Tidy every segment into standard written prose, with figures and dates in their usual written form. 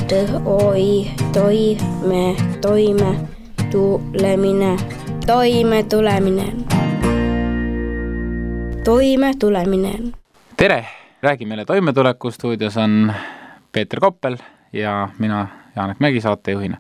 TOI, toime tulemine. Tere! Räägi meile toimetuleku. Stuudios on Peeter Koppel ja mina, Janek Mägi, saatejuhina.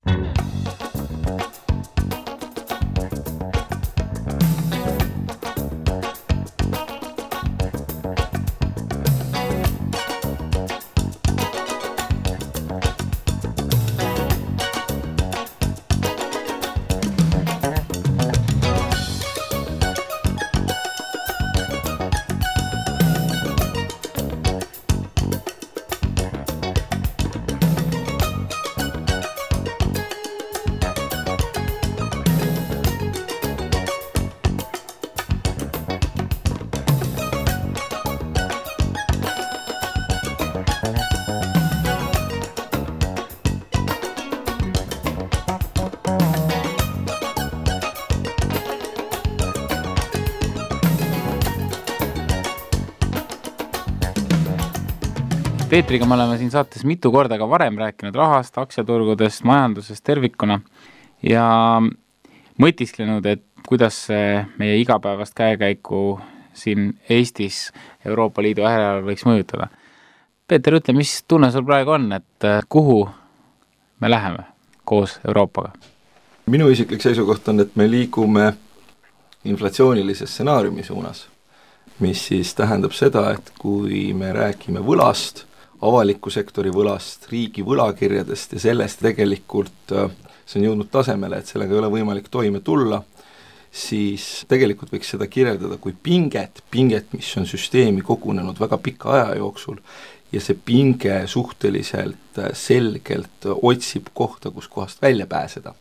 Peetriga me oleme siin saates mitu korda ka varem rääkinud rahast, aktsiaturgudest, majandusest tervikuna ja mõtisklenud, et kuidas see meie igapäevast käekäiku siin Eestis Euroopa Liidu äärel võiks mõjutada. Peeter, ütle, mis tunne sul praegu on, et kuhu me läheme koos Euroopaga? Minu isiklik seisukoht on, et me liigume inflatsioonilise stsenaariumi suunas, mis siis tähendab seda, et kui me räägime võlast, avaliku sektori võlast, riigi võlakirjadest ja sellest tegelikult see on jõudnud tasemele, et sellega ei ole võimalik toime tulla, siis tegelikult võiks seda kirjeldada kui pinget, mis on süsteemi kogunenud väga pika aja jooksul ja see pinge suhteliselt selgelt otsib kohta, kus kohast välja pääseda.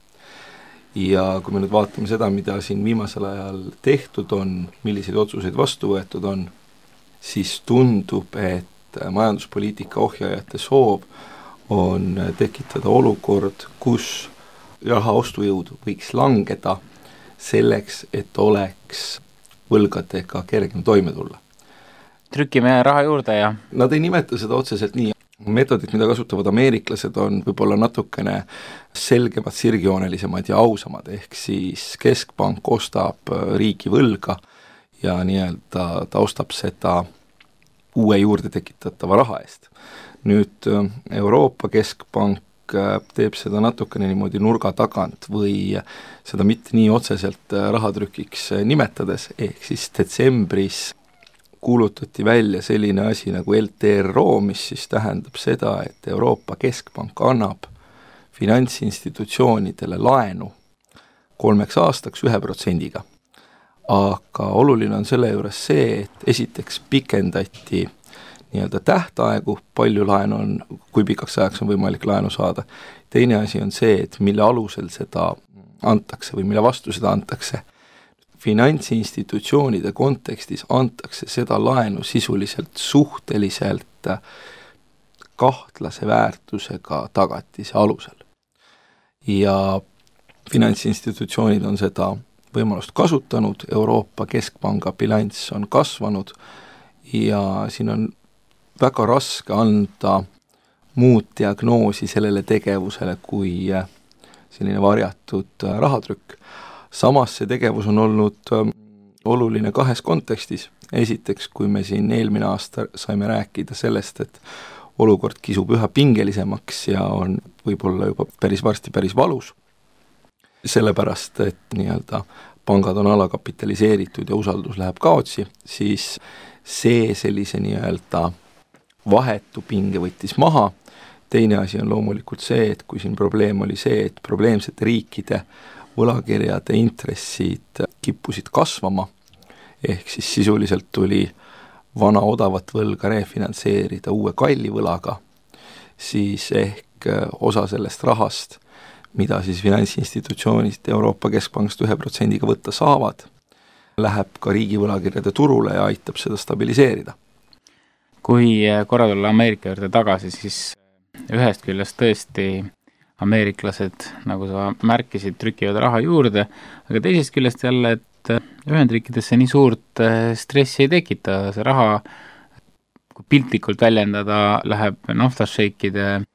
Ja kui me nüüd vaatame seda, mida siin viimasel ajal tehtud on, milliseid otsuseid vastu võetud on, siis tundub, et majanduspoliitika ohjajate soov on tekitada olukord, kus raha ostujõud võiks langeda selleks, et oleks võlgadega kergem toime tulla. Trükime raha juurde ja... Nad ei nimeta seda otseselt nii. Metodid, mida kasutavad ameeriklased, on võib-olla natukene selgemad, sirgjoonelisemad ja ausamad, ehk siis keskpank ostab riigi võlga ja nii-öelda ta ostab seda uue juurde tekitatava raha eest. Nüüd Euroopa Keskpank teeb seda natukene niimoodi nurga tagant või seda mitte nii otseselt rahatrükiks nimetades, ehk siis detsembris kuulutati välja selline asi nagu LTRO, mis siis tähendab seda, et Euroopa Keskpank annab finantsinstitutsioonidele laenu 3 aastaks 1%. Aga oluline on selle juures see, et esiteks pikendati nii-öelda tähtaegu, palju laenu on, kui pikaks ajaks on võimalik laenu saada. Teine asi on see, et mille alusel seda antakse või mille vastu seda antakse. Finantsinstitutsioonide kontekstis antakse seda laenu sisuliselt suhteliselt kahtlase väärtusega tagatise alusel. Ja finantsinstitutsioonid on seda võimalust kasutanud, Euroopa Keskpanga bilanss on kasvanud ja siin on väga raske anda muud diagnoosi sellele tegevusele kui selline varjatud rahatrükk. Samas see tegevus on olnud oluline 2 kontekstis. Esiteks, kui me siin eelmine aasta saime rääkida sellest, et olukord kisub üha pingelisemaks ja on võib-olla juba päris varsti päris valus, sellepärast, et nii-öelda pangad on alakapitaliseeritud ja usaldus läheb kaotsi, siis see sellise nii-öelda vahetu pinge võttis maha. Teine asi on loomulikult see, et kui siin probleem oli see, et probleemsete riikide võlakirjade intressid kippusid kasvama, ehk siis sisuliselt tuli vana odavat võlga refinantseerida uue kalli võlaga, siis ehk osa sellest rahast, mida siis finantsinstitutsioonid Euroopa Keskpangast 1%-ga võtta saavad, läheb ka riigi võlakirjade turule ja aitab seda stabiliseerida. Kui korra tulla Ameerika juurde tagasi, siis ühest küljest tõesti ameeriklased, nagu sa märkisid, trükivad raha juurde, aga teisest küljest jälle, et Ühendriikidesse nii suurt stressi ei tekita, see raha, kui piltlikult väljendada, läheb naftasheikide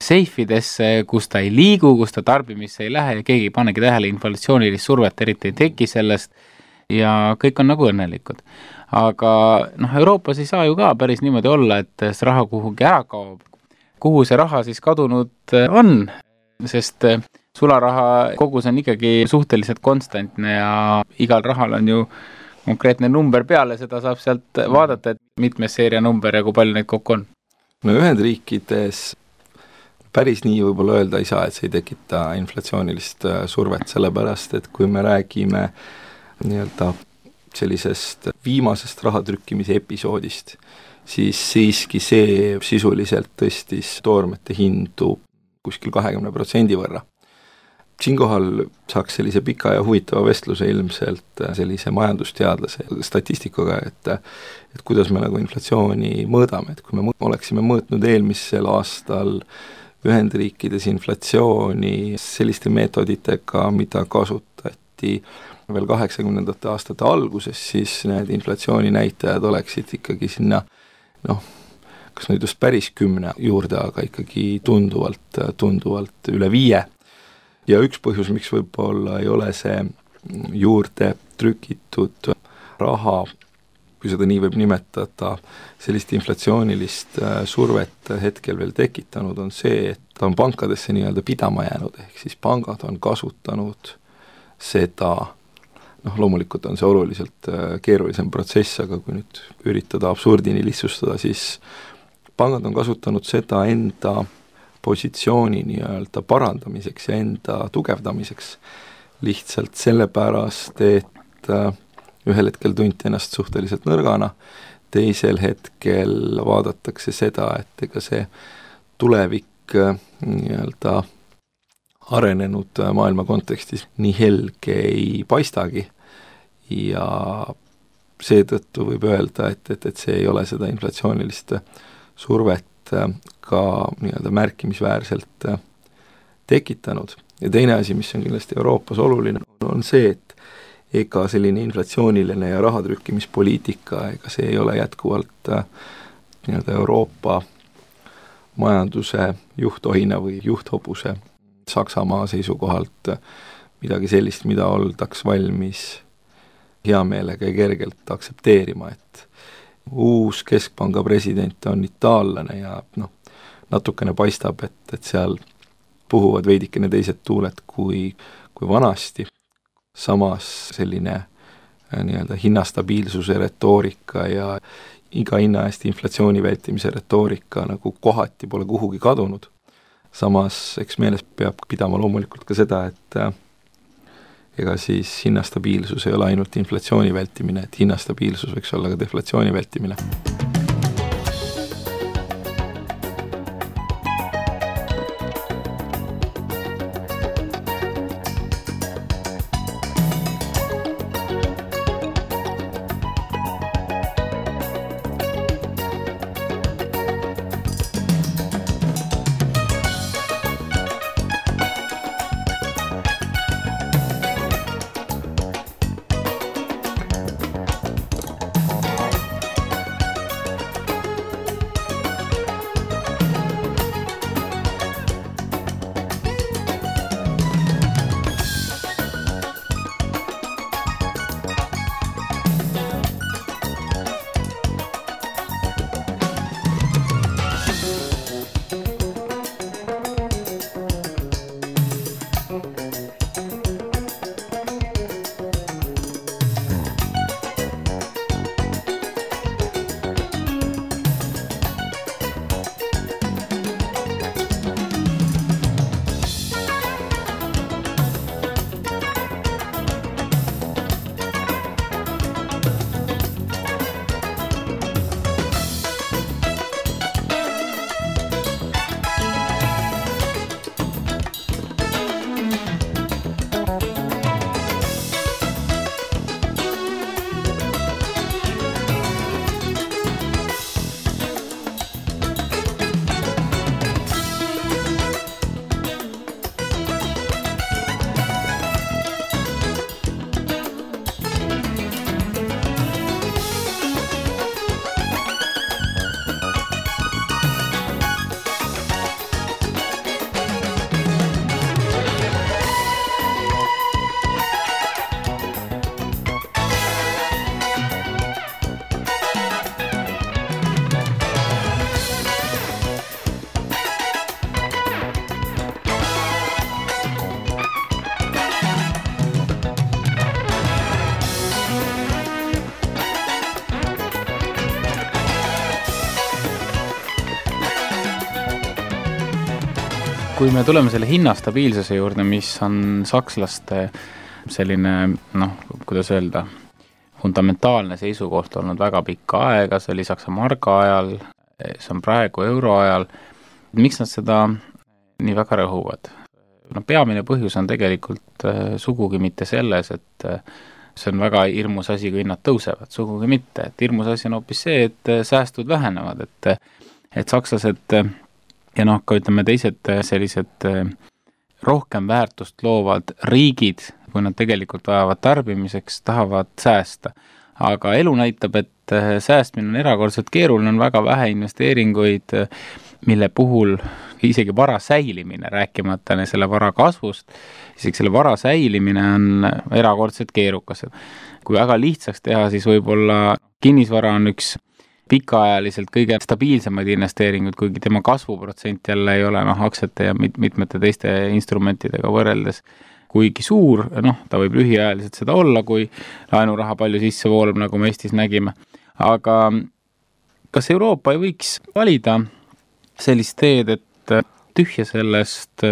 seifidesse, kus ta ei liigu, kus ta tarbimisse ei lähe ja keegi ei panegi tähele, inflatsioonilist survet eriti ei teki sellest ja kõik on nagu õnnelikud. Aga Euroopas ei saa ju ka päris niimoodi olla, et see raha kuhugi ära kaob. Kuhu see raha siis kadunud on, sest sularaha kogus on ikkagi suhteliselt konstantne ja igal rahal on ju konkreetne number peale, seda saab sealt vaadata, et mitmes seeria number ja kui palju neid kokku on. No Ühendriikides päris nii võib-olla öelda ei saa, et see ei tekita inflatsioonilist survet, sellepärast, et kui me räägime nii-öelda sellisest viimasest rahatrükkimise episoodist, siis siiski see sisuliselt tõstis toormete hindu kuskil 20% võrra. Siinkohal saaks sellise pika ja huvitava vestluse ilmselt sellise majandusteadlase statistikuga, et kuidas me nagu inflatsiooni mõõdame, et kui me oleksime mõõtnud eelmisel aastal Ühendriikides inflatsiooni selliste meetoditega, mida kasutati veel 80ndate aastate alguses, siis need inflatsiooni näitajad oleksid ikkagi sinna, kas nüüd just päris 10 juurde, aga ikkagi tunduvalt üle 5. Ja üks põhjus, miks võib-olla ei ole see juurde trükitud raha, kui seda nii võib nimetada, sellist inflatsioonilist survet hetkel veel tekitanud, on see, et ta on pankadesse nii-öelda pidama jäänud, ehk siis pangad on kasutanud seda, loomulikult on see oluliselt keerulisem protsess, aga kui nüüd üritada absurdini lihtsustada, siis pangad on kasutanud seda enda positsiooni nii-öelda parandamiseks ja enda tugevdamiseks lihtsalt sellepärast, et ühel hetkel tunti ennast suhteliselt nõrgana, teisel hetkel vaadatakse seda, et ega see tulevik nii-öelda arenenud maailma kontekstis nii helge ei paistagi ja seetõttu võib öelda, et see ei ole seda inflatsioonilist survet ka nii-öelda märkimisväärselt tekitanud. Ja teine asi, mis on kindlasti Euroopas oluline, on see, et ega selline inflatsiooniline ja rahatrükkimispoliitika, ega see ei ole jätkuvalt nii-öelda Euroopa majanduse juhtohina või juhthobuse Saksamaa seisukohalt midagi sellist, mida oldaks valmis hea meelega ja kergelt aktsepteerima, et uus keskpanga president on itaallane ja natukene paistab, et seal puhuvad veidikene teised tuuled kui vanasti. Samas selline nii-öelda hinnastabiilsuse retoorika ja iga hinna eest inflatsiooni vältimise retoorika nagu kohati pole kuhugi kadunud. Samas eks meeles peab pidama loomulikult ka seda, et ega siis hinnastabiilsus ei ole ainult inflatsiooni vältimine, et hinnastabiilsus võiks olla ka deflatsiooni vältimine. Kui me tuleme selle hinnastabiilsuse juurde, mis on sakslaste selline, kuidas öelda, fundamentaalne seisukoht olnud väga pikka aega, see oli Saksa marga ajal, see on praegu euro ajal. Miks nad seda nii väga rõhuvad? Peamine põhjus on tegelikult sugugi mitte selles, et see on väga hirmus asi, kui hinnad tõusevad, sugugi mitte. Et hirmus asi on hoopis see, et säästud vähenevad, et sakslased ja ka ütleme teised sellised rohkem väärtust loovad riigid, kui nad tegelikult vajavad tarbimiseks, tahavad säästa. Aga elu näitab, et säästmine on erakordselt keeruline, on väga vähe investeeringuid, mille puhul isegi vara säilimine, rääkimata selle vara kasvust, isegi selle vara säilimine on erakordselt keerukas. Kui väga lihtsaks teha, siis võib-olla kinnisvara on üks pikaajaliselt kõige stabiilsemaid investeeringuid, kuigi tema kasvuprotsent jälle ei ole aktsiate ja mitmete teiste instrumentidega võrreldes kuigi suur, ta võib lühiajaliselt seda olla, kui laenuraha palju sisse voolab, nagu me Eestis nägime. Aga kas Euroopa ei võiks valida sellist teed, et tühja sellest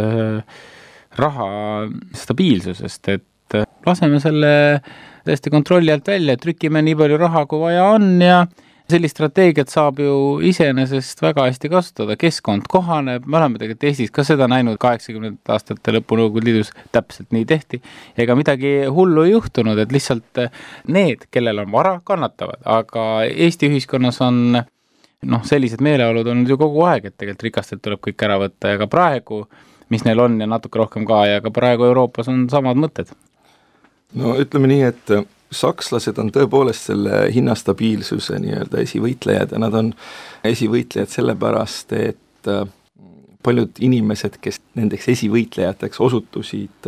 raha stabiilsusest, et laseme selle täiesti kontrolli alt välja, trükime nii palju raha, kui vaja on ja sellist strateegiat saab ju iseenesest väga hästi kasutada, keskkond kohaneb, me oleme tegelikult Eestis ka seda näinud 80. aastate lõpu Nõukogude Liidus täpselt nii tehti, ega midagi hullu ei juhtunud, et lihtsalt need, kellel on vara, kannatavad, aga Eesti ühiskonnas on sellised meeleolud on ju kogu aeg, et tegelikult rikastelt tuleb kõik ära võtta ja ka praegu, mis neil on ja natuke rohkem ka ja ka praegu Euroopas on samad mõtted. No ütleme nii, et sakslased on tõepoolest selle hinnastabiilsuse nii-öelda esivõitlejad ja nad on esivõitlejad sellepärast, et paljud inimesed, kes nendeks esivõitlejateks osutusid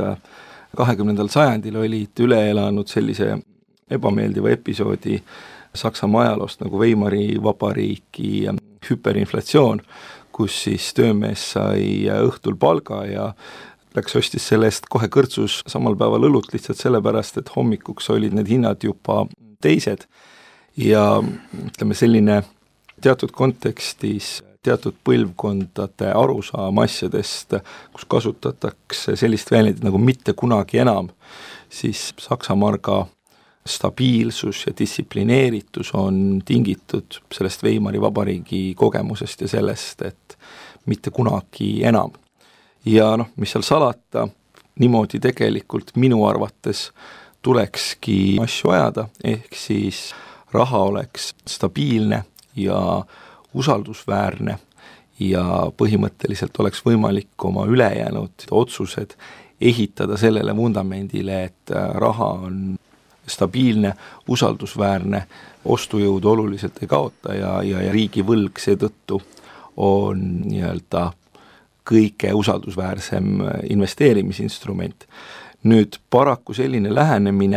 20. sajandil, olid üle elanud sellise ebameeldiva episoodi Saksamaa ajaloost nagu Weimari vabariigi hüperinflatsioon, kus siis töömees sai õhtul palga ja läks ostis selle eest kohe kõrtsus samal päeval õlut lihtsalt sellepärast, et hommikuks olid need hinnad juba teised ja ütleme selline teatud kontekstis, teatud põlvkondade arusaam asjadest, kus kasutatakse sellist väljendit nagu mitte kunagi enam, siis Saksa marga stabiilsus ja distsiplineeritus on tingitud sellest Weimari vabariigi kogemusest ja sellest, et mitte kunagi enam. Ja mis seal salata, niimoodi tegelikult minu arvates tulekski asju ajada, ehk siis raha oleks stabiilne ja usaldusväärne ja põhimõtteliselt oleks võimalik oma ülejäänud otsused ehitada sellele vundamendile, et raha on stabiilne, usaldusväärne, ostujõud oluliselt ei kaota ja riigi võlg seetõttu on nii-öelda kõige usaldusväärsem investeerimisinstrument. Nüüd paraku selline lähenemine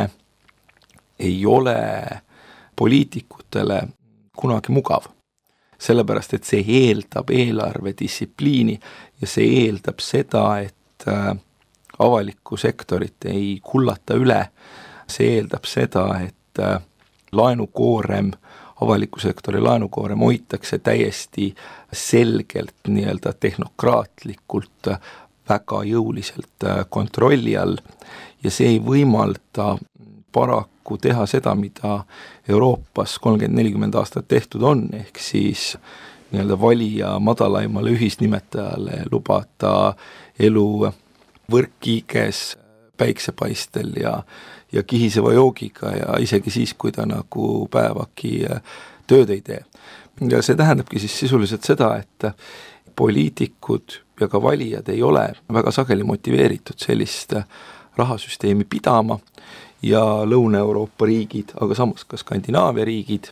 ei ole poliitikutele kunagi mugav, sellepärast et see eeldab eelarvedistsipliini ja see eeldab seda, et avalikku sektorit ei kullata üle, see eeldab seda, et laenukoorem, avaliku sektori laenukoorem hoitakse täiesti selgelt nii-öelda tehnokraatlikult väga jõuliselt kontrolli all ja see ei võimalda paraku teha seda, mida Euroopas 30-40 aastat tehtud on, ehk siis nii-öelda valija madalaimale ühisnimetajale lubada elu võrkkiiges, päiksepaistel ja kihiseva joogiga ja isegi siis, kui ta nagu päevaki tööd ei tee. Ja see tähendabki siis sisuliselt seda, et poliitikud ja ka valijad ei ole väga sageli motiveeritud sellist rahasüsteemi pidama ja Lõuna-Euroopa riigid, aga samas ka Skandinaavia riigid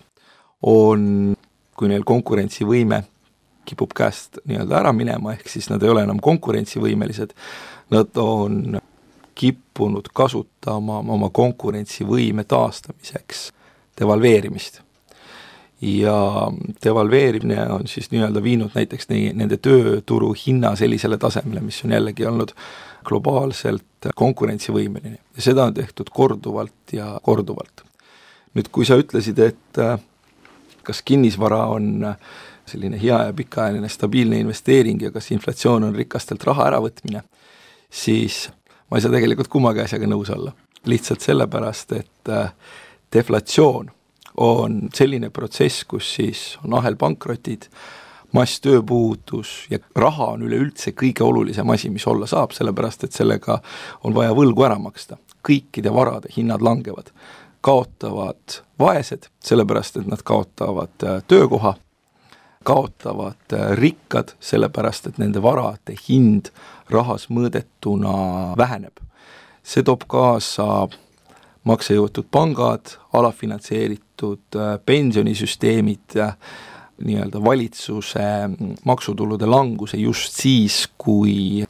on, kui neil konkurentsivõime kipub käest nii-öelda ära minema, ehk siis nad ei ole enam konkurentsivõimelised, nad on kippunud kasutama oma konkurentsivõime taastamiseks devalveerimist. Ja devalveerimine on siis nii-öelda viinud näiteks nende tööturu hinna sellisele tasemele, mis on jällegi olnud globaalselt konkurentsivõimeline. Ja seda on tehtud korduvalt ja korduvalt. Nüüd, kui sa ütlesid, et kas kinnisvara on selline hea ja pikaajaline stabiilne investeering ja kas inflatsioon on rikastelt raha äravõtmine, siis ma ei saa tegelikult kummagi asjaga nõus olla. Lihtsalt sellepärast, et deflatsioon on selline protsess, kus siis on ahelpankrotid, masstööpuudus ja raha on üleüldse kõige olulisem asi, mis olla saab, sellepärast, et sellega on vaja võlgu ära maksta. Kõikide varade hinnad langevad. Kaotavad vaesed, sellepärast, et nad kaotavad töökoha, kaotavad rikkad, sellepärast, et nende varade hind rahas mõõdetuna väheneb. See toob kaasa maksejõutud pangad, alafinantseeritud pensionisüsteemid, nii-öelda valitsuse maksutulude languse just siis, kui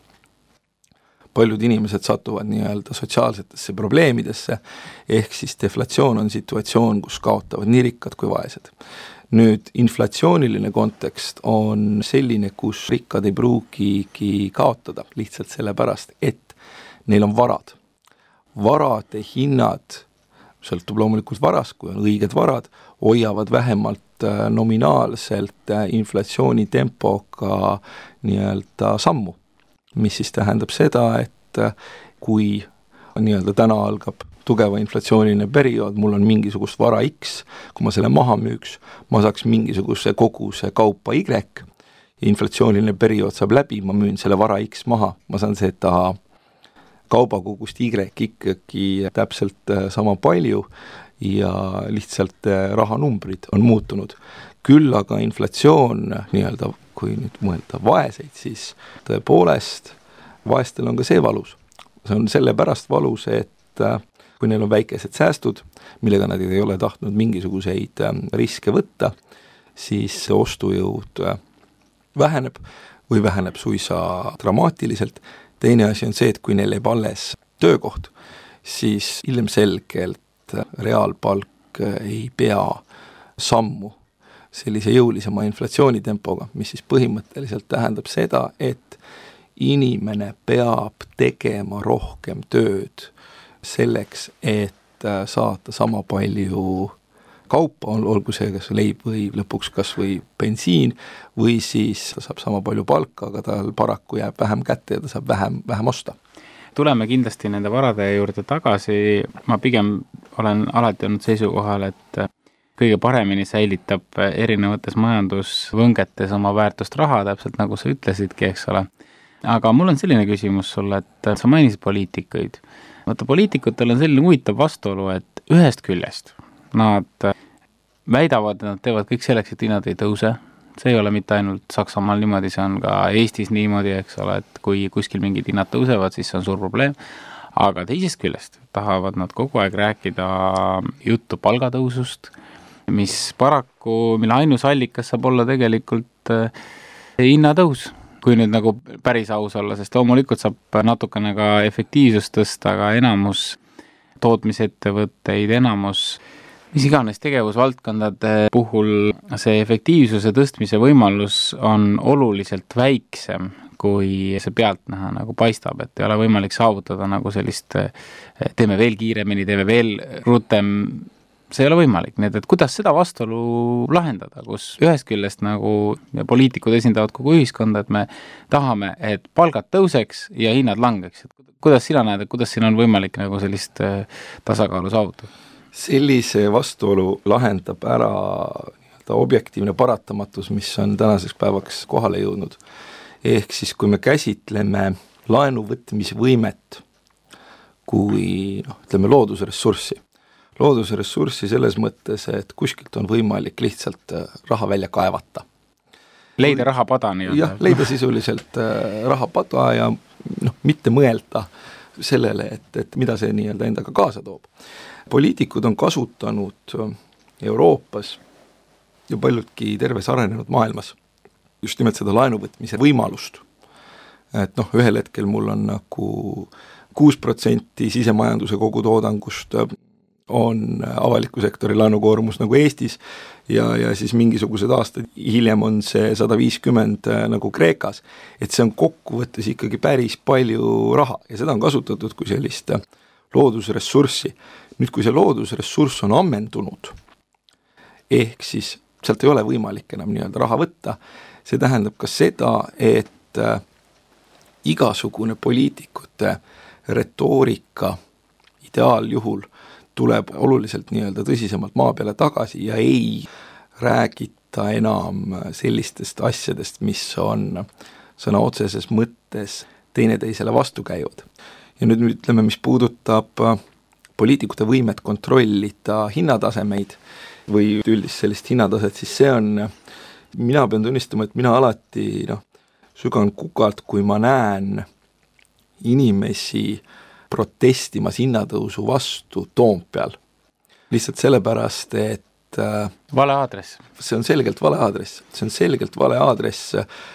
paljud inimesed satuvad nii-öelda sotsiaalsetesse probleemidesse, ehk siis deflatsioon on situatsioon, kus kaotavad nii rikkad kui vaesed. Nüüd inflatsiooniline kontekst on selline, kus rikkad ei pruugigi kaotada, lihtsalt sellepärast, et neil on varad. Varade hinnad, sõltub loomulikult varast, kui on õiged varad, hoiavad vähemalt nominaalselt inflatsiooni tempoga nii-öelda sammu, mis siis tähendab seda, et kui nii-öelda täna algab tugeva inflatsiooniline periood, mul on mingisugust vara X, kui ma selle maha müüks, ma saaks mingisuguse koguse kaupa Y, inflatsiooniline periood saab läbi, ma müün selle vara X maha, ma saan seda kaubakogust Y ikkagi täpselt sama palju ja lihtsalt rahanumbrid on muutunud. Küll aga inflatsioon, nii-öelda, kui nüüd mõelda vaeseid, siis tõepoolest vaestel on ka see valus. See on sellepärast valus, et kui neil on väikesed säästud, millega nad ei ole tahtnud mingisuguseid riske võtta, siis ostujõud väheneb või väheneb suisa dramaatiliselt. Teine asi on see, et kui neil jääb alles töökoht, siis ilmselgelt reaalpalk ei pea sammu sellise jõulisema inflatsioonitempoga, mis siis põhimõtteliselt tähendab seda, et inimene peab tegema rohkem tööd selleks, et saada sama palju kaupa, olgu see kas leib või lõpuks kas või bensiin, või siis ta saab sama palju palka, aga tal paraku jääb vähem kätte ja ta saab vähem osta. Tuleme kindlasti nende varade juurde tagasi, ma pigem olen alati olnud seisukohal, et kõige paremini säilitab erinevates majandusvõngetes oma väärtust raha, täpselt nagu sa ütlesidki, eks ole. Aga mul on selline küsimus sulle, et sa mainisid poliitikuid. Vaata, poliitikutel on selline huvitav vastuolu, et ühest küljest nad väidavad, et nad teevad kõik selleks, et hinnad ei tõuse. See ei ole mitte ainult Saksamaal niimoodi, see on ka Eestis niimoodi, eks ole, et kui kuskil mingid hinnad tõusevad, siis see on suur probleem. Aga teisest küljest tahavad nad kogu aeg rääkida juttu palgatõusust, mis paraku, mille ainus allikas saab olla tegelikult hinnatõus, kui nüüd nagu päris aus olla, sest loomulikult saab natukene ka efektiivsust tõsta, aga enamus tootmisettevõtteid, enamus mis iganes tegevusvaldkondade puhul see efektiivsuse tõstmise võimalus on oluliselt väiksem, kui see pealtnäha nagu paistab, et ei ole võimalik saavutada nagu sellist teeme veel kiiremini, teeme veel rutem, see ei ole võimalik, nii et kuidas seda vastuolu lahendada, kus ühest küljest nagu poliitikud esindavad kogu ühiskonda, et me tahame, et palgad tõuseks ja hinnad langeks. Kuidas sina näed, et kuidas siin on võimalik nagu sellist tasakaalu saavutada? Sellise vastuolu lahendab ära objektiivne paratamatus, mis on tänaseks päevaks kohale jõudnud. Ehk siis, kui me käsitleme laenuvõtmisvõimet kui ütleme loodusressurssi selles mõttes, et kuskilt on võimalik lihtsalt raha välja kaevata. Leida rahapada nii-öelda. Jah, leida sisuliselt rahapada ja mitte mõelda sellele, et mida see nii-öelda endaga kaasa toob. Poliitikud on kasutanud Euroopas ja paljudki terves arenenud maailmas just nimelt seda laenuvõtmise võimalust. Et ühel hetkel mul on nagu 6% sisemajanduse kogutoodangust on avaliku sektori laenukoormus nagu Eestis ja siis mingisugused aastad hiljem on see 150 nagu Kreekas. Et see on kokkuvõttes ikkagi päris palju raha ja seda on kasutatud kui sellist loodusressurssi. Nüüd, kui see loodusressurss on ammendunud, ehk siis sealt ei ole võimalik enam nii-öelda raha võtta. See tähendab ka seda, et igasugune poliitikute retoorika ideaaljuhul tuleb oluliselt nii-öelda tõsisemalt maa peale tagasi ja ei räägita enam sellistest asjadest, mis on sõna otseses mõttes teineteisele vastu käivad. Ja nüüd ütleme, mis puudutab poliitikute võimet kontrollida hinnatasemeid või üldist sellist hinnataset, siis see on, mina pean tunnistama, et mina alati sügan kukalt, kui ma näen inimesi protestimas hinnatõusu vastu Toompeal. Lihtsalt sellepärast, et vale aadress. See on selgelt vale aadress. See on selgelt vale aadress.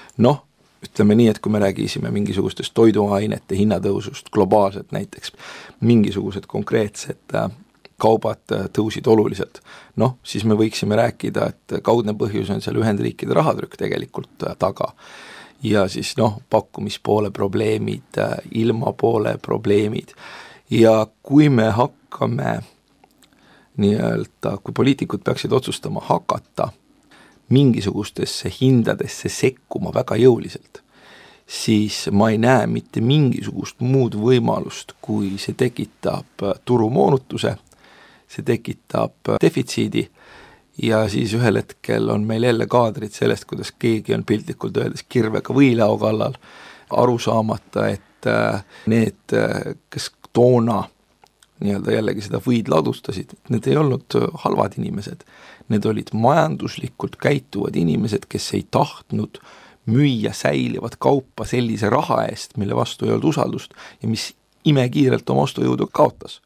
Ütleme nii, et kui me räägisime mingisugustest toiduainete hinnatõusust globaalselt näiteks, mingisugused konkreetsed kaubad tõusid oluliselt, siis me võiksime rääkida, et kaudne põhjus on seal Ühendriikide rahatrükk tegelikult taga. Ja siis pakkumispoole probleemid, ilmapoole probleemid. Ja kui me hakkame nii-öelda, kui poliitikud peaksid otsustama hakata mingisugustesse hindadesse sekkuma väga jõuliselt, siis ma ei näe mitte mingisugust muud võimalust, kui see tekitab turumoonutuse, see tekitab defitsiidi ja siis ühel hetkel on meil jälle kaadrid sellest, kuidas keegi on piltlikult öeldes kirvega võilao kallal, aru saamata, et need, kes toona nii-öelda jällegi seda võid ladustasid, need ei olnud halvad inimesed. Need olid majanduslikult käituvad inimesed, kes ei tahtnud müüa säilivat kaupa sellise raha eest, mille vastu ei olnud usaldust ja mis imekiirelt oma ostujõudu kaotas.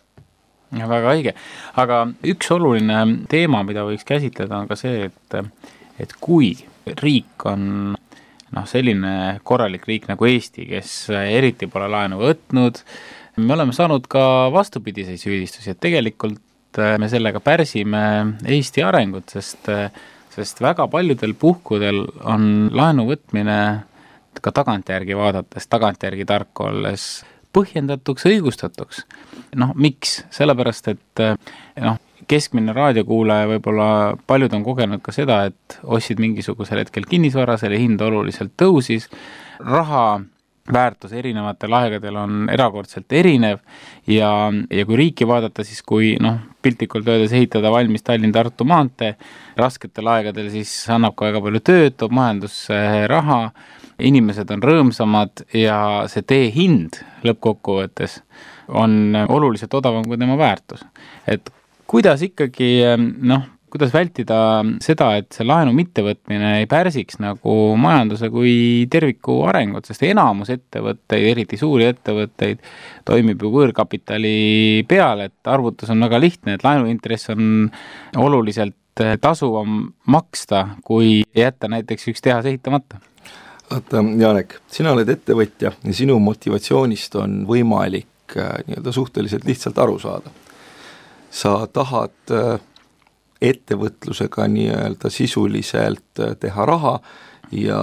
Ja väga õige. Aga üks oluline teema, mida võiks käsitleda, on ka see, et kui riik on selline korralik riik nagu Eesti, kes eriti pole laenu võtnud, me oleme saanud ka vastupidiseid süüdistusi, et tegelikult me sellega pärsime Eesti arengut, sest väga paljudel puhkudel on laenu võtmine ka tagantjärgi vaadates, tagantjärgi tark olles põhjendatuks, õigustatuks. Miks? Sellepärast, et keskmine raadiokuulaja võib-olla paljud on kogenud ka seda, et ostsid mingisugusel hetkel kinnisvara, selle hind oluliselt tõusis, raha väärtus erinevatel aegadel on erakordselt erinev ja kui riiki vaadata, siis kui piltlikult öeldes ehitada valmis Tallinn-Tartu maantee, rasketel aegadel siis annab ka väga palju tööd, toob majandusse raha, inimesed on rõõmsamad ja see tee hind lõppkokkuvõttes on oluliselt odavam kui tema väärtus. Et kuidas ikkagi kuidas vältida seda, et see laenu mittevõtmine ei pärsiks nagu majanduse kui terviku arengut, sest enamus ettevõtteid, eriti suuri ettevõtteid, toimib ju võõrkapitali peal, et arvutus on väga lihtne, et laenuintress on oluliselt tasuvam maksta, kui jätta näiteks üks tehas ehitamata. Vaata, Janek, sina oled ettevõtja ja sinu motivatsioonist on võimalik nii-öelda suhteliselt lihtsalt aru saada. Sa tahad ettevõtlusega nii-öelda sisuliselt teha raha ja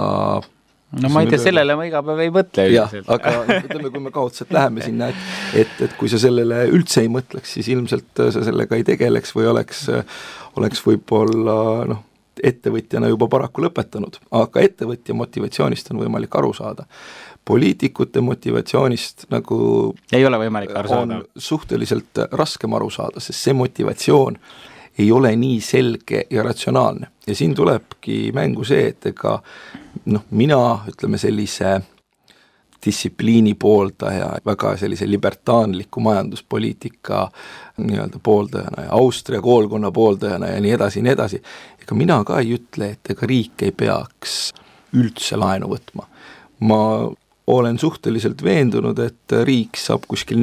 ma ei tea, sellele ma iga päev ei mõtle üldiselt. Aga ütleme, kui me kaudselt läheme sinna, et kui sa sellele üldse ei mõtleks, siis ilmselt sa sellega ei tegeleks või oleks võib-olla ettevõtjana juba paraku lõpetanud, aga ettevõtja motivatsioonist on võimalik aru saada. Poliitikute motivatsioonist ei ole võimalik aru saada. On suhteliselt raskem aru saada, sest see motivatsioon ei ole nii selge ja ratsionaalne. Ja siin tulebki mängu see, et mina, ütleme sellise distsipliini pooldaja, väga sellise libertaanliku majanduspoliitika nii-öelda pooldajana ja Austria koolkonna pooldajana ja nii edasi. Ega mina ka ei ütle, et ega riik ei peaks üldse laenu võtma. Ma olen suhteliselt veendunud, et riik saab kuskil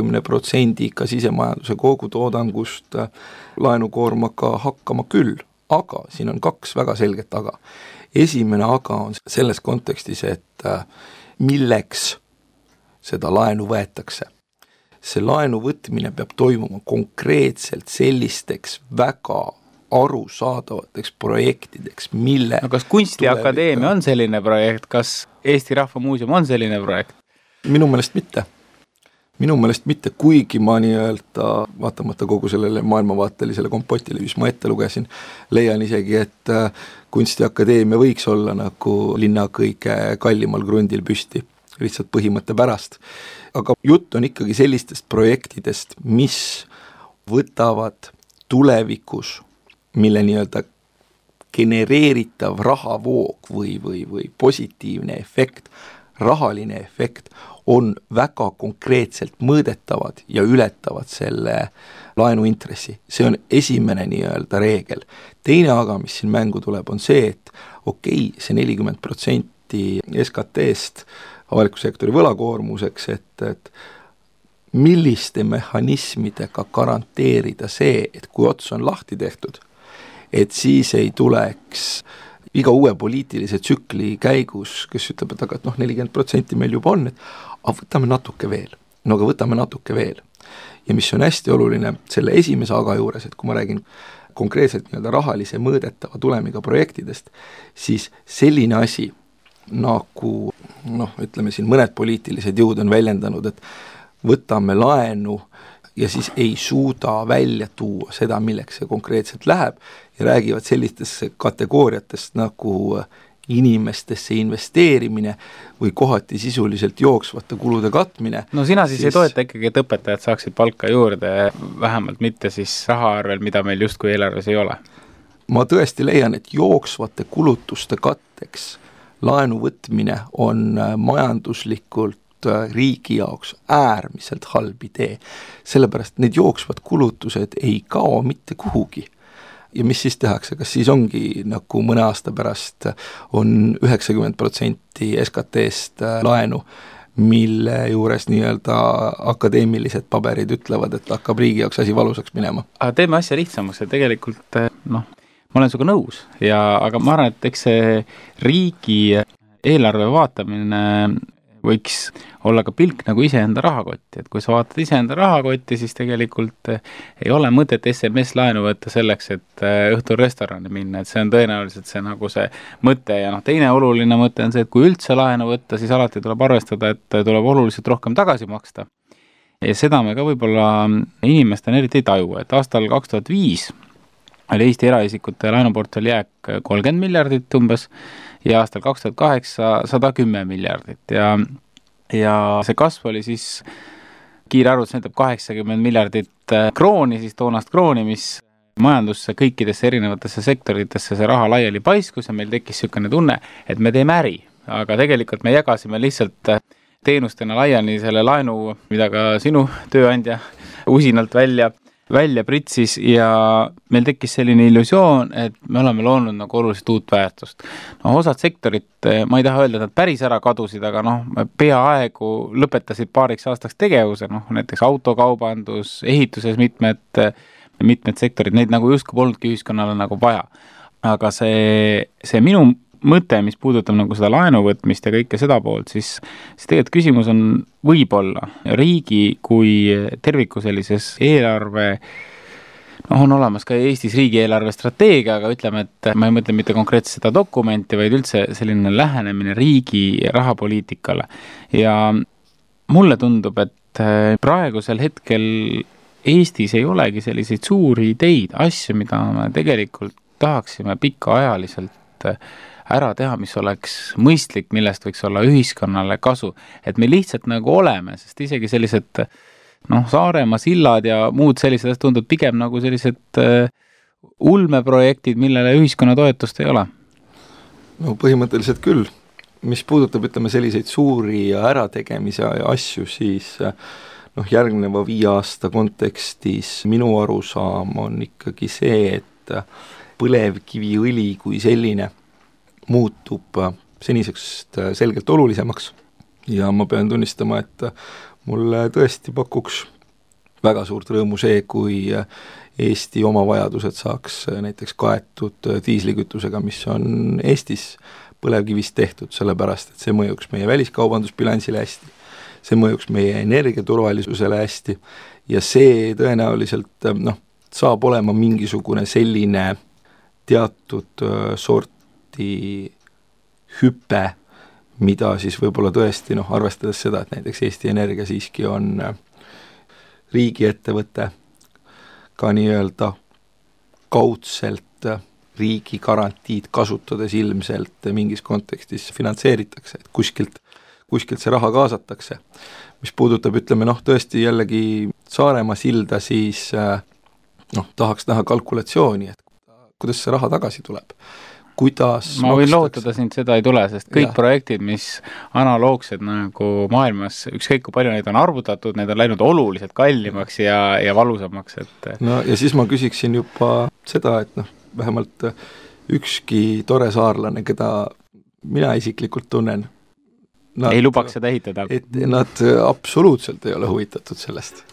40% sisemajanduse kogutoodangust laenukoormaga hakkama küll, aga siin on kaks väga selget aga. Esimene aga on selles kontekstis, et milleks seda laenu võetakse. See laenu võtmine peab toimuma konkreetselt sellisteks väga arusaadavateks projektideks, mille... Kas Kunstiakadeemia on selline projekt? Kas Eesti Rahva Muuseum on selline projekt? Minu meelest mitte. minu meelest mitte, kuigi ma nii-öelda, vaatamata kogu sellele maailmavaatelisele kompotile, mis ma ette lugesin, leian isegi, et kunstiakadeemia võiks olla nagu linna kõige kallimal krundil püsti, lihtsalt põhimõtte pärast. Aga jutt on ikkagi sellistest projektidest, mis võtavad tulevikus, mille nii-öelda genereeritav rahavoog või positiivne efekt, rahaline efekt on väga konkreetselt mõõdetavad ja ületavad selle laenuintressi. See on esimene nii-öelda reegel. Teine aga, mis siin mängu tuleb, on see, et see 40% SKT-st avaliku sektori võlakoormuseks, et milliste mehhanismidega garanteerida see, et kui ots on lahti tehtud, et siis ei tuleks iga uue poliitilise tsükli käigus, kes ütleb, et aga 40% meil juba on, et võtame natuke veel. No aga võtame natuke veel. Ja mis on hästi oluline selle esimese aga juures, et kui ma räägin konkreetselt nii-öelda rahalise mõõdetava tulemiga projektidest, siis selline asi, nagu ütleme siin mõned poliitilised jõud on väljendanud, et võtame laenu ja siis ei suuda välja tuua seda, milleks see konkreetselt läheb ja räägivad sellistesse kategooriatest nagu inimestesse investeerimine või kohati sisuliselt jooksvate kulude katmine. No sina siis ei toeta ikkagi, et õpetajad saaksid palka juurde, vähemalt mitte siis raha arvel, mida meil justkui eelarves ei ole? Ma tõesti leian, et jooksvate kulutuste katteks laenu võtmine on majanduslikult riigi jaoks äärmiselt halb idee, sellepärast need jooksvad kulutused ei kao mitte kuhugi. Ja mis siis tehakse, kas siis ongi nagu mõne aasta pärast on 90% SKT-st laenu, mille juures nii-öelda akadeemilised paberid ütlevad, et hakkab riigi jaoks asi valusaks minema. Aga teeme asja lihtsamaks ja tegelikult ma olen sinuga nõus, aga ma arvan, et eks see riigi eelarve vaatamine võiks olla ka pilk nagu iseenda rahakotti, et kui sa vaatad iseenda rahakotti, siis tegelikult ei ole mõtet SMS-laenu võtta selleks, et õhtul restorani minna, et see on tõenäoliselt see nagu see mõte ja teine oluline mõte on see, et kui üldse laenu võtta, siis alati tuleb arvestada, et tuleb oluliselt rohkem tagasi maksta. Ja seda me ka võib-olla inimestena eriti ei taju, et aastal 2005 oli Eesti eraisikute laenuportfelli jääk 30 miljardit umbes ja aastal 2008 110 miljardit ja see kasv oli siis kiire arvutus näitab 80 miljardit krooni, siis toonast krooni, mis majandusse kõikidesse erinevatesse sektoritesse see raha laiali paiskus ja meil tekkis niisugune tunne, et me teeme äri, aga tegelikult me jagasime lihtsalt teenustena laiali selle laenu, mida ka sinu tööandja usinalt välja pritsis ja meil tekkis selline illusioon, et me oleme loonud nagu oluliselt uut väärtust. Osad sektorit, ma ei taha öelda, et nad päris ära kadusid, aga peaaegu lõpetasid paariks aastaks tegevuse, näiteks autokaubandus, ehituses mitmed sektorid, neid nagu justkui polnudki ühiskonnale nagu vaja. Aga see minu mõte, mis puudutab nagu seda laenuvõtmist ja kõike seda poolt, siis tegelikult küsimus on võib-olla riigi kui terviku sellises eelarve, on olemas ka Eestis riigieelarve strateegia, aga ütleme, et ma ei mõtle mitte konkreetselt seda dokumenti, vaid üldse selline lähenemine riigi rahapoliitikale. Ja mulle tundub, et praegusel hetkel Eestis ei olegi selliseid suuri ideid, asju, mida me tegelikult tahaksime pikaajaliselt ära teha, mis oleks mõistlik, millest võiks olla ühiskonnale kasu. Et me lihtsalt nagu oleme, sest isegi sellised Saaremaa sillad ja muud sellised tundub pigem nagu sellised ulmeprojektid, millele ühiskonna toetust ei ole. No põhimõtteliselt küll. Mis puudutab, ütleme, selliseid suuri ja ärategemise asju, siis järgneva 5 aasta kontekstis minu arusaam on ikkagi see, et põlevkiviõli kui selline muutub senisest selgelt olulisemaks ja ma pean tunnistama, et mulle tõesti pakuks väga suurt rõõmu see, kui Eesti oma vajadused saaks näiteks kaetud diislikütusega, mis on Eestis põlevkivist tehtud, sellepärast et see mõjuks meie väliskaubandusbilansile hästi, see mõjuks meie energiaturvalisusele hästi ja see tõenäoliselt saab olema mingisugune selline teatud sorti hüpe, mida siis võib-olla tõesti, arvestades seda, et näiteks Eesti Energia siiski on riigiettevõte ka nii-öelda kaudselt riigi garantiid kasutades ilmselt mingis kontekstis finantseeritakse, et kuskilt see raha kaasatakse. Mis puudutab, ütleme tõesti jällegi Saaremaa silda, siis tahaks näha kalkulatsiooni, et kuidas see raha tagasi tuleb. Ma võin lohutada sind, seda ei tule, sest kõik projektid, mis analoogsed nagu maailmas, ükskõik kui palju neid on arvutatud, need on läinud oluliselt kallimaks ja valusamaks. No ja siis ma küsiksin juba seda, et vähemalt ükski tore saarlane, keda mina isiklikult tunnen, ei lubaks seda ehitada. Et nad absoluutselt ei ole huvitatud sellest.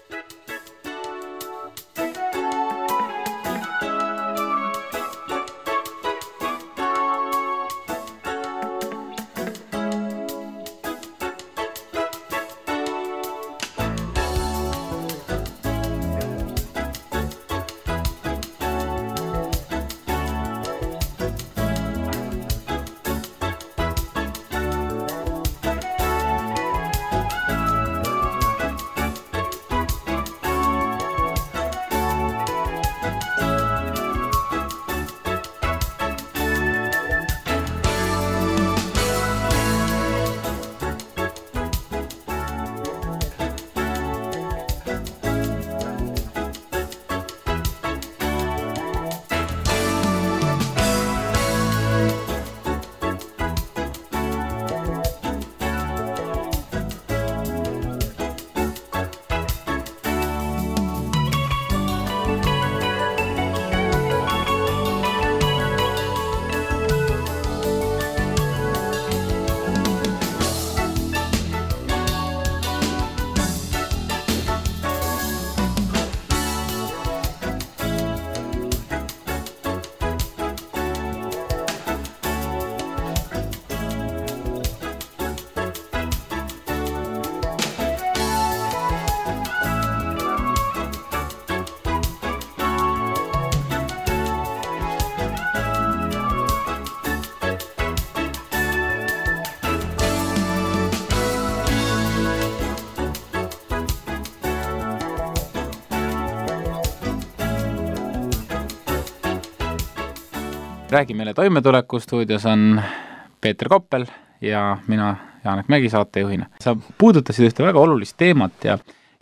Räägi meile toimetuleku stuudios on Peeter Koppel ja mina, Janek Mägi, saatejuhina. Sa puudutasid ühte väga olulist teemat ja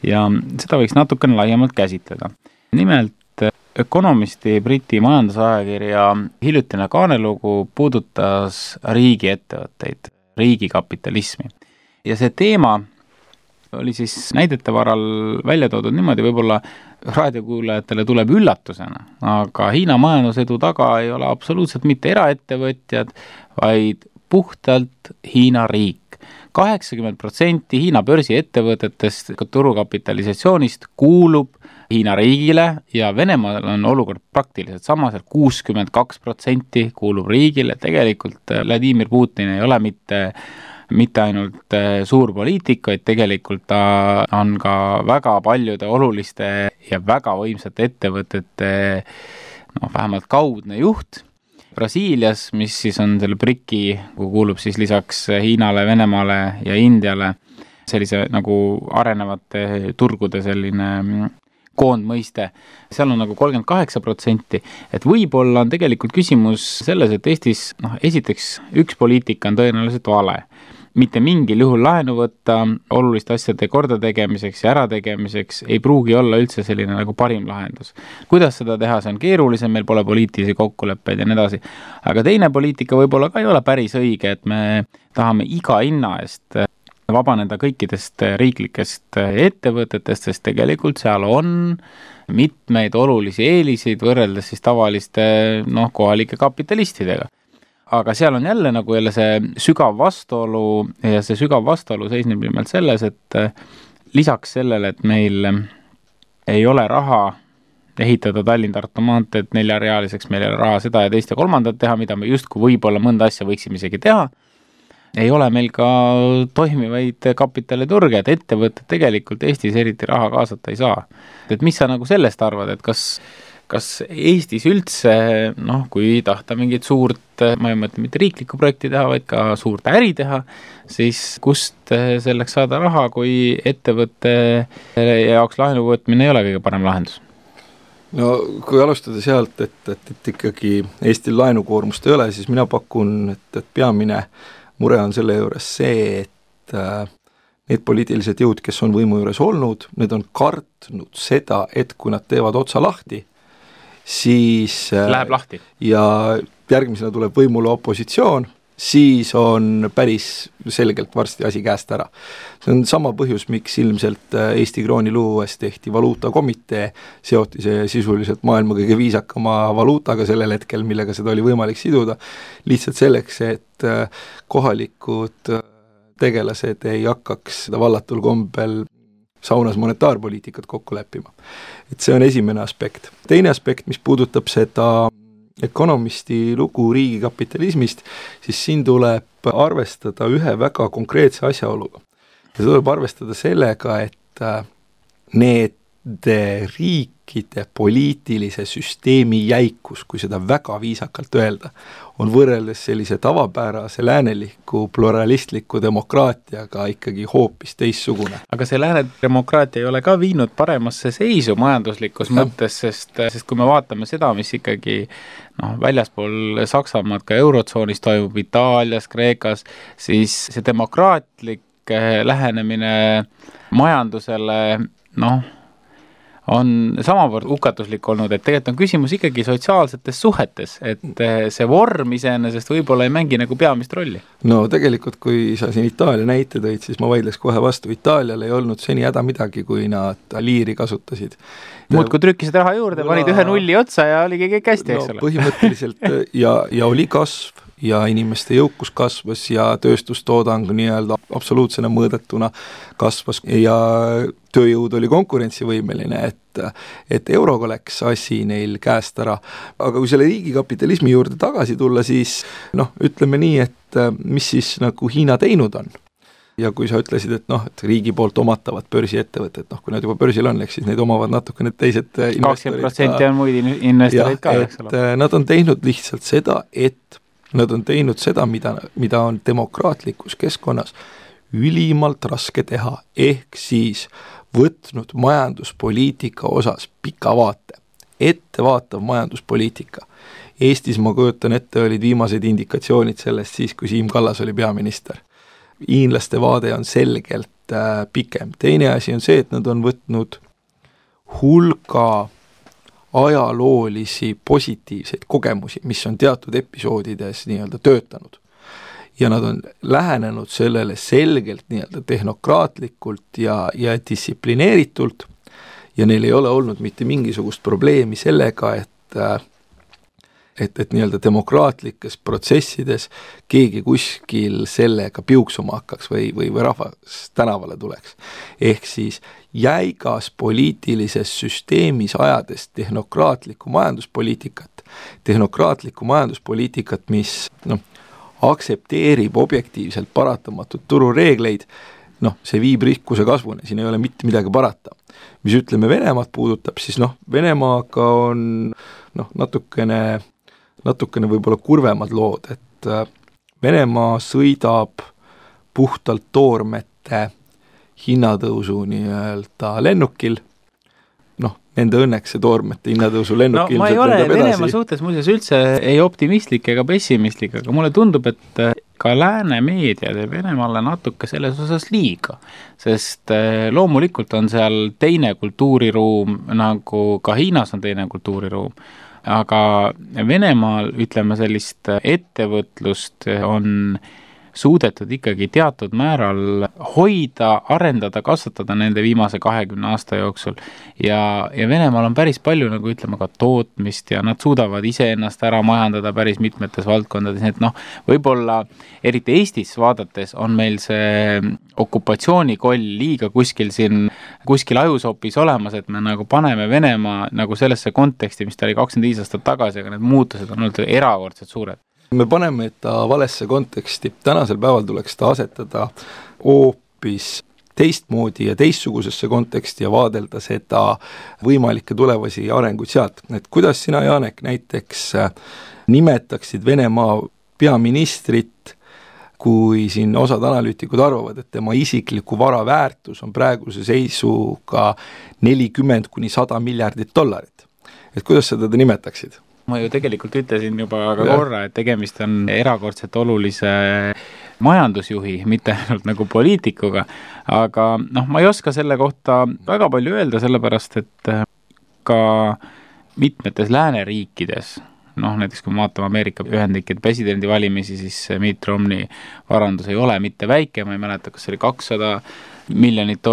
seda võiks natukene laiemalt käsitleda. Nimelt Ökonomisti Briti majandusajakirja hiljutine kaanelugu puudutas riigiettevõtteid, riigikapitalismi. Ja see teema oli siis näidete varal välja toodud niimoodi, võib-olla raadiokuulajatele tuleb üllatusena, aga Hiina majandusedu taga ei ole absoluutselt mitte eraettevõtjad, vaid puhtalt Hiina riik. 80% Hiina börsiettevõtetest turukapitalisatsioonist kuulub Hiina riigile ja Venemaal on olukord praktiliselt samas, et 62% kuulub riigile. Tegelikult Vladimir Putin ei ole mitte ainult suur poliitik, vaid tegelikult ta on ka väga paljude oluliste ja väga võimsate ettevõtete vähemalt kaudne juht. Brasiilias, mis siis on selle BRICi, kuhu kuulub siis lisaks Hiinale, Venemaale ja Indiale, sellise nagu arenevate turgude selline koondmõiste, seal on nagu 38%, et võib-olla on tegelikult küsimus selles, et Eestis esiteks üks poliitika on tõenäoliselt vale. Mitte mingil juhul laenu võtta oluliste asjade korda tegemiseks ja ärategemiseks ei pruugi olla üldse selline nagu parim lahendus. Kuidas seda teha, see on keerulisem, meil pole poliitilisi kokkuleppeid ja nii edasi. Aga teine poliitika võib-olla ka ei ole päris õige, et me tahame iga hinna eest vabaneda kõikidest riiklikest ettevõtetest, sest tegelikult seal on mitmeid olulisi eeliseid võrreldes siis tavaliste kohalike kapitalistidega. Aga seal on jälle see sügav vastuolu ja see sügav vastuolu seisneb nimelt selles, et lisaks sellele, et meil ei ole raha ehitada Tallinn-Tartu maanteed 4-realiseks, meil ei ole raha seda ja teist ja kolmandat teha, mida me justkui võib-olla mõnda asja võiksime isegi teha, ei ole meil ka toimivaid kapitaliturge, et ettevõtted tegelikult Eestis eriti raha kaasata ei saa. Et mis sa nagu sellest arvad, et kas kas Eestis üldse, kui tahta mingit suurt, ma ei mõtle mitte riiklikku projekti teha, vaid ka suurt äri teha, siis kust selleks saada raha, kui ettevõtte jaoks laenu võtmine ei ole kõige parem lahendus? No kui alustada sealt, et ikkagi Eestil laenukoormust ei ole, siis mina pakun, et peamine mure on selle juures see, et need poliitilised jõud, kes on võimu juures olnud, need on kartnud seda, et kui nad teevad otsa lahti, siis läheb lahti. Ja järgmisena tuleb võimule opositsioon, siis on päris selgelt varsti asi käest ära. See on sama põhjus, miks ilmselt Eesti krooni luues tehti valuutakomitee, seoti see sisuliselt maailma kõige viisakama valuutaga sellel hetkel, millega seda oli võimalik siduda, lihtsalt selleks, et kohalikud tegelased ei hakkaks seda vallatul kombel saunas monetaarpoliitikat kokku leppima. Et see on esimene aspekt. Teine aspekt, mis puudutab seda Economisti lugu riigikapitalismist, siis siin tuleb arvestada ühe väga konkreetse asjaoluga. Ja tuleb arvestada sellega, et need riikide poliitilise süsteemi jäikus, kui seda väga viisakalt öelda, on võrreldes sellise tavapärase lääneliku pluralistliku demokraatiaga ikkagi hoopis teissugune. Aga see lääne demokraatia ei ole ka viinud paremasse seisu majanduslikus mõttes, sest kui me vaatame seda, mis ikkagi väljaspool Saksamaad ka eurotsoonis toimub Itaalias, Kreekas, siis see demokraatlik lähenemine majandusele on samavõrd hukatuslik olnud, et tegelikult on küsimus ikkagi sotsiaalsetes suhetes, et see vorm iseenesest võib-olla ei mängi nagu peamist rolli. No tegelikult, kui sa siin Itaalia näite tõid, siis ma vaidleks kohe vastu. Itaalial ei olnud seni häda midagi, kui nad liiri kasutasid. Muud kui trükkisid raha juurde, panid 1 nulli otsa ja oligi kõik hästi, eks ole. Põhimõtteliselt ja oli kasv ja inimeste jõukus kasvas ja tööstustoodang nii-öelda absoluutsena mõõdetuna kasvas ja tööjõud oli konkurentsivõimeline, et euroga läks asi neil käest ära. Aga kui selle riigikapitalismi juurde tagasi tulla, siis ütleme nii, et mis siis nagu Hiina teinud on. Ja kui sa ütlesid, et riigi poolt omatavad börsiettevõtted, kui nad juba börsil on, siis neid omavad natuke need teised 20% on muid investoreid ka, eks ole. Nad on teinud lihtsalt seda, nad on teinud seda, mida on demokraatlikus keskkonnas ülimalt raske teha, ehk siis võtnud majanduspoliitika osas pika vaate, ettevaatav majanduspoliitika. Eestis, ma kujutan ette, olid viimased indikatsioonid sellest siis, kui Siim Kallas oli peaminister. Hiinlaste vaade on selgelt pikem. Teine asi on see, et nad on võtnud hulga ajaloolisi positiivseid kogemusi, mis on teatud episoodides nii-öelda töötanud. Ja nad on lähenenud sellele selgelt nii-öelda tehnokraatlikult ja distsiplineeritult ja neil ei ole olnud mitte mingisugust probleemi sellega, et nii-öelda demokraatlikes protsessides keegi kuskil sellega piuksuma hakkaks või rahvas tänavale tuleks. Ehk siis jäigas poliitilises süsteemis ajades tehnokraatlikku majanduspoliitikat, mis aksepteerib objektiivselt paratamatut turureegleid, see viib rikkuse kasvuni, siin ei ole mitte midagi parata. Mis ütleme Venemaad puudutab, siis Venemaaga on natukene võib-olla kurvemad lood, et Venemaa sõidab puhtalt toormete hinnatõusu nii-öelda lennukil, nende õnneks see toormete hinnatõusu lennuk ma ei ole Venemaa suhtes muuseas üldse ei optimistlik ega pessimistlik, aga mulle tundub, et ka lääne meedia teeb Venemaale natuke selles osas liiga, sest loomulikult on seal teine kultuuriruum, nagu ka Hiinas on teine kultuuriruum, aga Venemaal, ütleme, sellist ettevõtlust on suudetud ikkagi teatud määral hoida, arendada, kasvatada nende viimase 20 aasta jooksul ja Venemaal on päris palju, nagu ütleme, ka tootmist ja nad suudavad iseennast ära majandada päris mitmetes valdkondades, et võib-olla eriti Eestis vaadates on meil see okupatsioonikoll liiga kuskil ajusopis olemas, et me nagu paneme Venemaa nagu sellesse konteksti, mis ta oli 25 aastat tagasi, aga need muutused on olnud erakordselt suured. Me paneme ta valesse konteksti, tänasel päeval tuleks ta asetada hoopis teistmoodi ja teistsugusesse konteksti ja vaadelda seda võimalikke tulevasi arenguid sealt. Et kuidas sina, Janek, näiteks nimetaksid Venemaa peaministrit, kui siin osad analüütikud arvavad, et tema isikliku vara väärtus on praeguse seisuga 40–100 miljardit dollarit. Et kuidas seda te nimetaksid? Ma ju tegelikult ütlesin juba ka korra, et tegemist on erakordselt olulise majandusjuhi, mitte ainult nagu poliitikuga, aga ma ei oska selle kohta väga palju öelda, sellepärast et ka mitmetes lääneriikides, näiteks kui me vaatame Ameerika Ühendriikide presidendi valimisi, siis Mitt Romney varandus ei ole mitte väike, ma ei mäleta, kas see oli $200 miljonit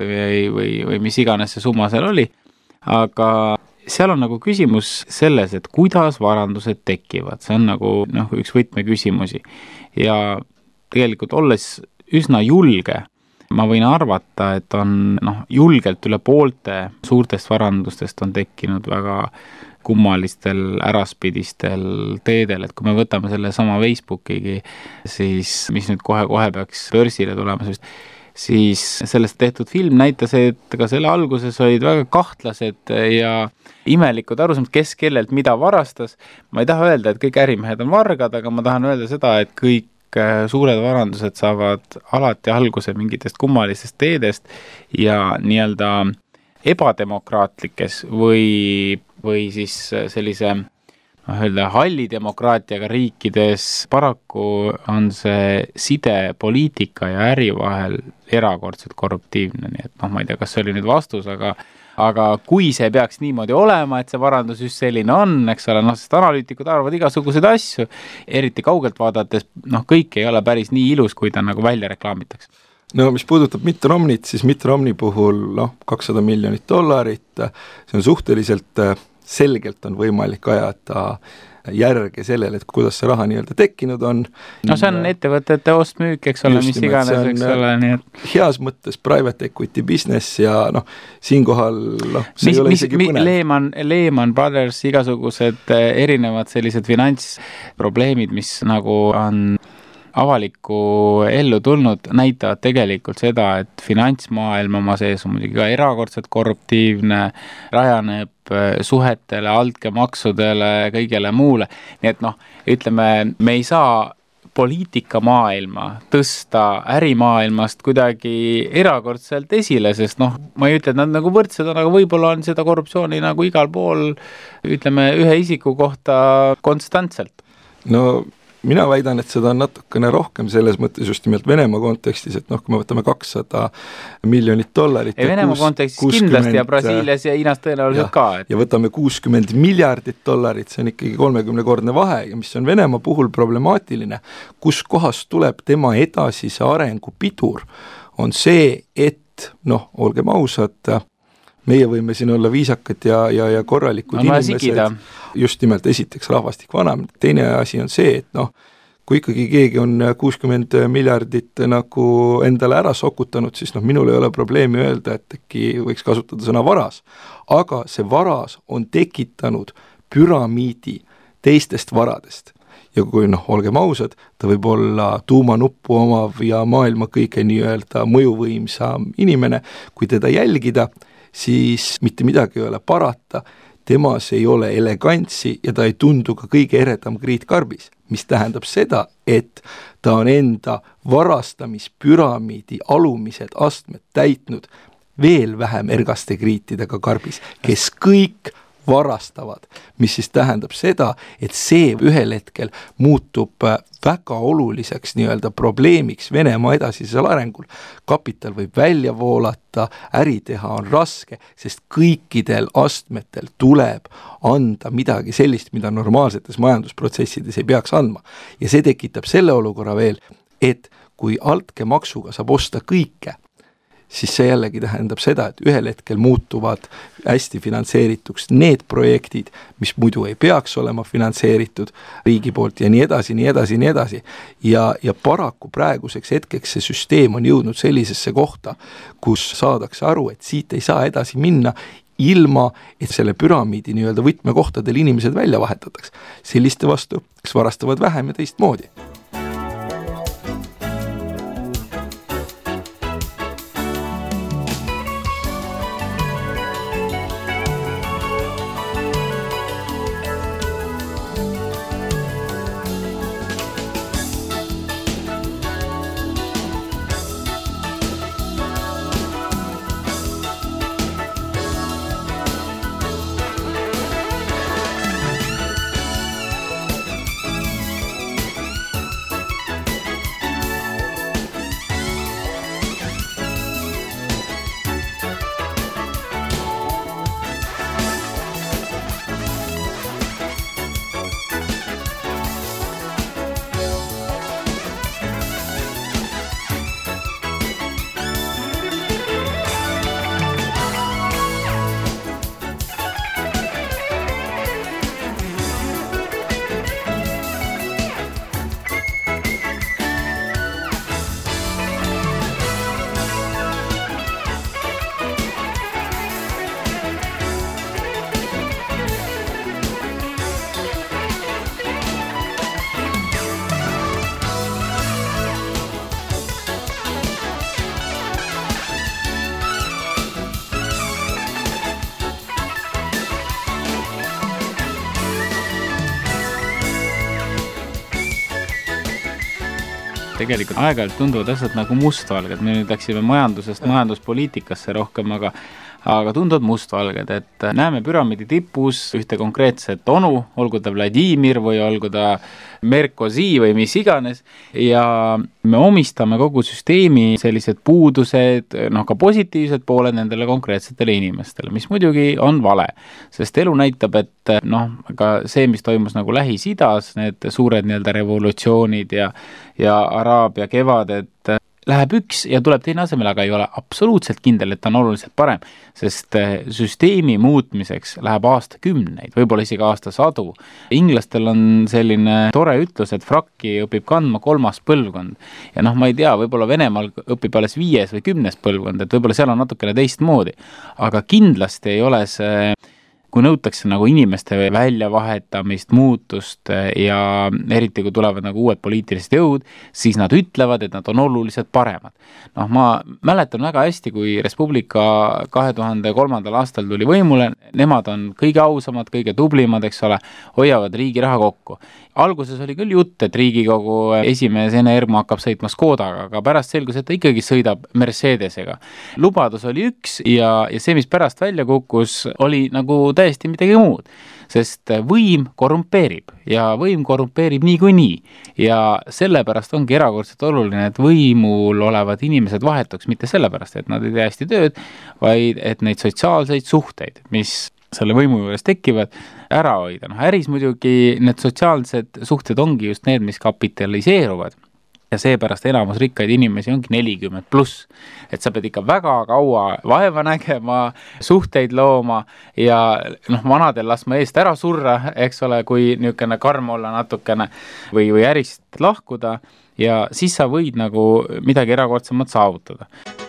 või mis iganes see summa seal oli, aga seal on nagu küsimus selles, et kuidas varandused tekivad, see on nagu üks võtmeküsimusi ja tegelikult olles üsna julge, ma võin arvata, et on julgelt üle poolte suurtest varandustest on tekkinud väga kummalistel äraspidistel teedel, et kui me võtame selle sama Facebookigi, siis mis nüüd kohe peaks börsile tulema, siis sellest tehtud film näitas, et ka selle alguses olid väga kahtlased ja imelikud arusaamad, kes kellelt mida varastas. Ma ei taha öelda, et kõik ärimehed on vargad, aga ma tahan öelda seda, et kõik suured varandused saavad alati alguse mingitest kummalistest teedest ja nii-öelda ebademokraatlikes või siis sellise halli demokraatiaga riikides paraku on see side poliitika ja äri vahel erakordselt korruptiivne, nii et ma ei tea, kas see oli nüüd vastus, aga kui see peaks niimoodi olema, et see varandus just selline on, eks ole, sest analüütikud arvavad igasuguseid asju, eriti kaugelt vaadates, kõik ei ole päris nii ilus, kui ta nagu välja reklaamitakse. No mis puudutab Mitt Romneyt, siis Mitt Romney puhul $200 miljonit, see on suhteliselt selgelt on võimalik ajada järge sellele, et kuidas see raha nii-öelda tekkinud on. See on ettevõtete ostmüük, eks ole, mis iganes, eks ole. Nii et heas mõttes private equity business ja siinkohal see ei ole isegi põnev. Lehman Brothers, igasugused erinevad sellised finantsprobleemid, mis nagu on avalikku ellu tulnud, näitavad tegelikult seda, et finantsmaailm oma sees on muidugi ka erakordselt korruptiivne, rajaneb suhetele, altkäemaksudele, kõigele muule. Nii et ütleme, me ei saa poliitikamaailma tõsta ärimaailmast kuidagi erakordselt esile, sest ma ei ütle, et nad nagu võrdsed on, aga võib-olla on seda korruptsiooni nagu igal pool, ütleme, ühe isiku kohta konstantselt. Mina väidan, et seda on natukene rohkem selles mõttes just nimelt Venemaa kontekstis, et kui me võtame $200 miljonit. Venemaa kontekstis 60, kindlasti ja Brasiilias ja Hiinas tõenäoliselt ka. Ja võtame $60 miljardit, see on ikkagi 30-kordne vahe ja mis on Venemaa puhul problemaatiline, kus kohast tuleb tema edasise arengu pidur, on see, et olgem ausad, meie võime siin olla viisakad ja korralikud inimesed, just nimelt esiteks rahvastik vanam, teine asi on see, et kui ikkagi keegi on 60 miljardit nagu endale ära sokutanud, siis minul ei ole probleemi öelda, et äkki võiks kasutada sõna varas, aga see varas on tekitanud püramiidi teistest varadest. Ja kui olgem ausad, ta võib olla tuumanuppu omav ja maailma kõige nii-öelda mõjuvõimsam inimene, kui teda jälgida, siis mitte midagi ei ole parata, temas ei ole elegantsi ja ta ei tundu ka kõige eredam kriitkarbis, mis tähendab seda, et ta on enda varastamispüramiidi alumised astmed täitnud veel vähem ergaste kriitidega karbis, kes kõik varastavad, mis siis tähendab seda, et see ühel hetkel muutub väga oluliseks nii-öelda probleemiks Venemaa edasisel arengul. Kapital võib välja voolata, äri teha on raske, sest kõikidel astmetel tuleb anda midagi sellist, mida normaalsetes majandusprotsessides ei peaks andma. Ja see tekitab selle olukorra veel, et kui altkäemaksuga saab osta kõike, siis see jällegi tähendab seda, et ühel hetkel muutuvad hästi finantseerituks need projektid, mis muidu ei peaks olema finantseeritud riigi poolt ja nii edasi, nii edasi, nii edasi. Ja paraku praeguseks hetkeks see süsteem on jõudnud sellisesse kohta, kus saadakse aru, et siit ei saa edasi minna, ilma, et selle püramiidi nii-öelda võtmekohtadel inimesed välja vahetataks. Selliste vastu, kes varastavad vähem ja teistmoodi. tegelikult aeg-ajalt tunduvad asjad nagu mustvalged, me nüüd läksime majandusest majanduspoliitikasse rohkem, aga tunduvad mustvalged, et näeme püramiidi tipus ühte konkreetset onu, olgu ta Vladimir või olgu ta Merkozy või mis iganes, ja me omistame kogu süsteemi sellised puudused, ka positiivsed pooled nendele konkreetsetele inimestele, mis muidugi on vale, sest elu näitab, et ka see, mis toimus nagu Lähis-Idas, need suured nii-öelda revolutsioonid ja Araabia kevad, et läheb üks ja tuleb teine asemel, aga ei ole absoluutselt kindel, et ta on oluliselt parem, sest süsteemi muutmiseks läheb aastakümneid, võib-olla isegi aastasadu. Inglastel on selline tore ütlus, et frakki õpib kandma 3. põlvkond. Ja ma ei tea, võib-olla Venemaal õpib alles 5. või 10. põlvkond, et võib-olla seal on natukene teistmoodi. Aga kindlasti ei ole see, kui nõutakse nagu inimeste väljavahetamist, muutust ja eriti kui tulevad nagu uued poliitilised jõud, siis nad ütlevad, et nad on oluliselt paremad. Ma mäletan väga hästi, kui Res Publica 2003. aastal tuli võimule, nemad on kõige ausamad, kõige tublimad, eks ole, hoiavad riigi raha kokku. Alguses oli küll jutt, et Riigikogu esimees Ene Ergma hakkab sõitma Škodaga, aga pärast selgus, et ta ikkagi sõidab Mercedesega. Lubadus oli üks ja see, mis pärast välja kukkus, oli nagu täiesti midagi muud, sest võim korrumpeerib ja võim korrumpeerib niikuinii ja sellepärast ongi erakordselt oluline, et võimul olevad inimesed vahetuks mitte sellepärast, et nad ei tee hästi tööd, vaid et neid sotsiaalseid suhteid, mis selle võimu juures tekivad, ära hoida. Äris muidugi need sotsiaalsed suhted ongi just need, mis kapitaliseeruvad. Ja seepärast enamus rikkaid inimesi ongi 40+. Et sa pead ikka väga kaua vaeva nägema, suhteid looma ja vanadel laskma eest ära surra, eks ole, kui niisugune karm olla natukene või ärist lahkuda ja siis sa võid nagu midagi erakordsemat saavutada.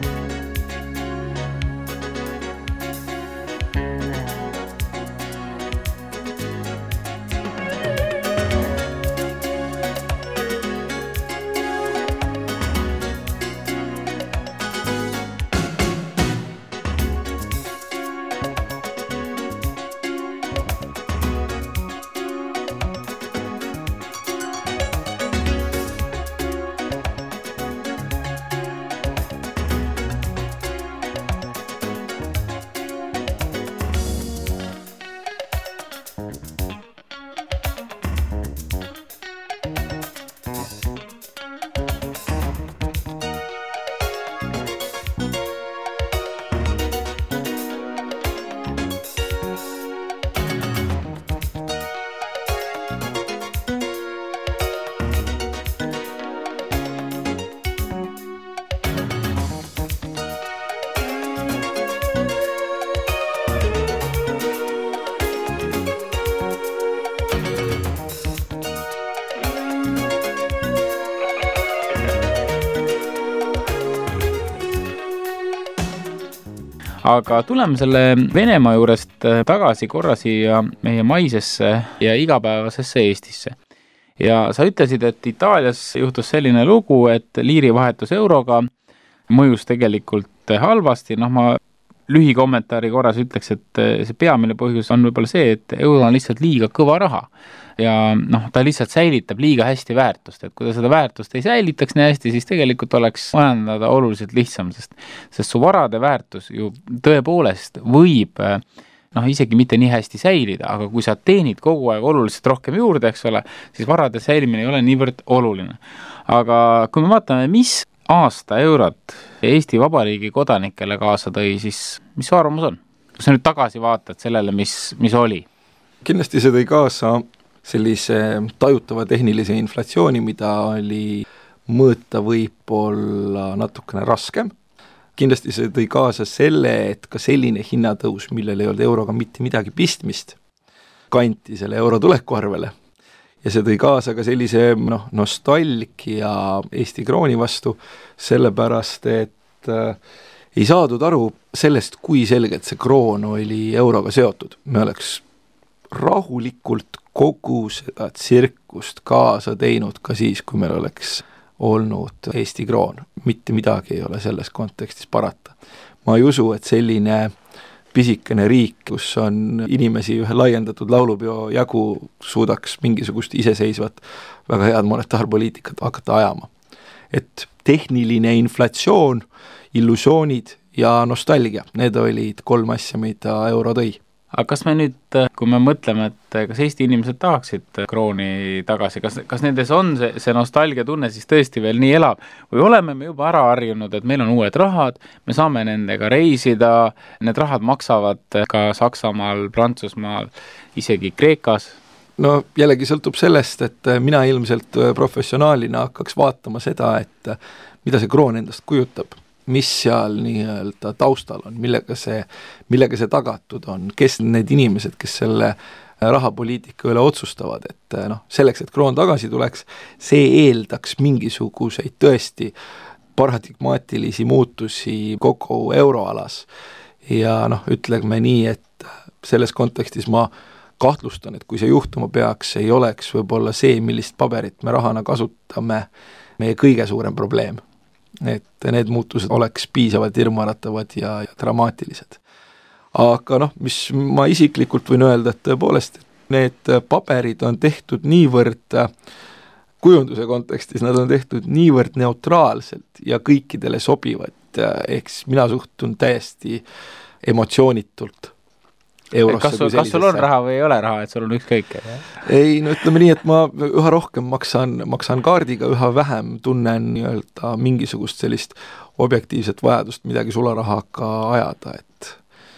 Aga tuleme selle Venemaa juurest tagasi korra siia meie maisesse ja igapäevasesse Eestisse. Ja sa ütlesid, et Itaalias juhtus selline lugu, et liiri vahetus euroga mõjus tegelikult halvasti. Ma lühikommentaari korras ütleks, et see peamine põhjus on võib-olla see, et euro on lihtsalt liiga kõva raha. Ja ta lihtsalt säilitab liiga hästi väärtust, et kui ta seda väärtust ei säilitaks nii hästi, siis tegelikult oleks majandada oluliselt lihtsam, sest su varade väärtus ju tõepoolest võib isegi mitte nii hästi säilida, aga kui sa teenid kogu aeg oluliselt rohkem juurde, eks ole, siis varade säilimine ei ole niivõrd oluline. Aga kui me vaatame, mis aasta eurot Eesti Vabariigi kodanikele kaasa tõi, siis mis su arvamus on? Kui sa nüüd tagasi vaatad sellele, mis oli? Kindlasti see tõi kaasa sellise tajutava tehnilise inflatsiooni, mida oli mõõta võib-olla natukene raskem. Kindlasti see tõi kaasa selle, et ka selline hinnatõus, millel ei olnud euroga mitte midagi pistmist, kanti selle euro tuleku arvele. Ja see tõi kaasa ka sellise nostalgia Eesti krooni vastu, sellepärast, et ei saadud aru sellest, kui selgelt see kroon oli euroga seotud. Me oleks rahulikult kogu seda tsirkust kaasa teinud ka siis, kui meil oleks olnud Eesti kroon. Mitte midagi ei ole selles kontekstis parata. Ma ei usu, et selline pisikene riik, kus on inimesi ühe laiendatud laulupeo jagu, suudaks mingisugust iseseisvat väga head monetaarpoliitikat hakata ajama. et tehniline inflatsioon, illusioonid ja nostalgia, need olid 3 asja, mida euro tõi. Aga kas me nüüd, kui me mõtleme, et kas Eesti inimesed tahaksid krooni tagasi, kas nendes on see nostalgia tunne siis tõesti veel nii elav või oleme me juba ära harjunud, et meil on uued rahad, me saame nendega reisida, need rahad maksavad ka Saksamaal, Prantsusmaal, isegi Kreekas? No jällegi sõltub sellest, et mina ilmselt professionaalina hakkaks vaatama seda, et mida see kroon endast kujutab, mis seal nii-öelda taustal on, millega see tagatud on, kes need inimesed, kes selle rahapoliitika üle otsustavad, et selleks, et kroon tagasi tuleks, see eeldaks mingisuguseid tõesti paradigmaatilisi muutusi kogu euroalas. Ja ütleme nii, et selles kontekstis ma kahtlustan, et kui see juhtuma peaks, ei oleks võib-olla see, millist paberit me rahana kasutame, meie kõige suurem probleem. Et need muutused oleks piisavalt hirmuäratavad ja dramaatilised. Aga mis ma isiklikult võin öelda, et tõepoolest need paberid on tehtud niivõrd kujunduse kontekstis, nad on tehtud niivõrd neutraalselt ja kõikidele sobivad, eks mina suhtun täiesti emotsioonitult eurosse. Kas sul on raha või ei ole raha, et sul on ükskõik? Ei, ütleme nii, et ma üha rohkem maksan kaardiga, üha vähem tunnen nii-öelda mingisugust sellist objektiivset vajadust midagi sularahaga ajada, et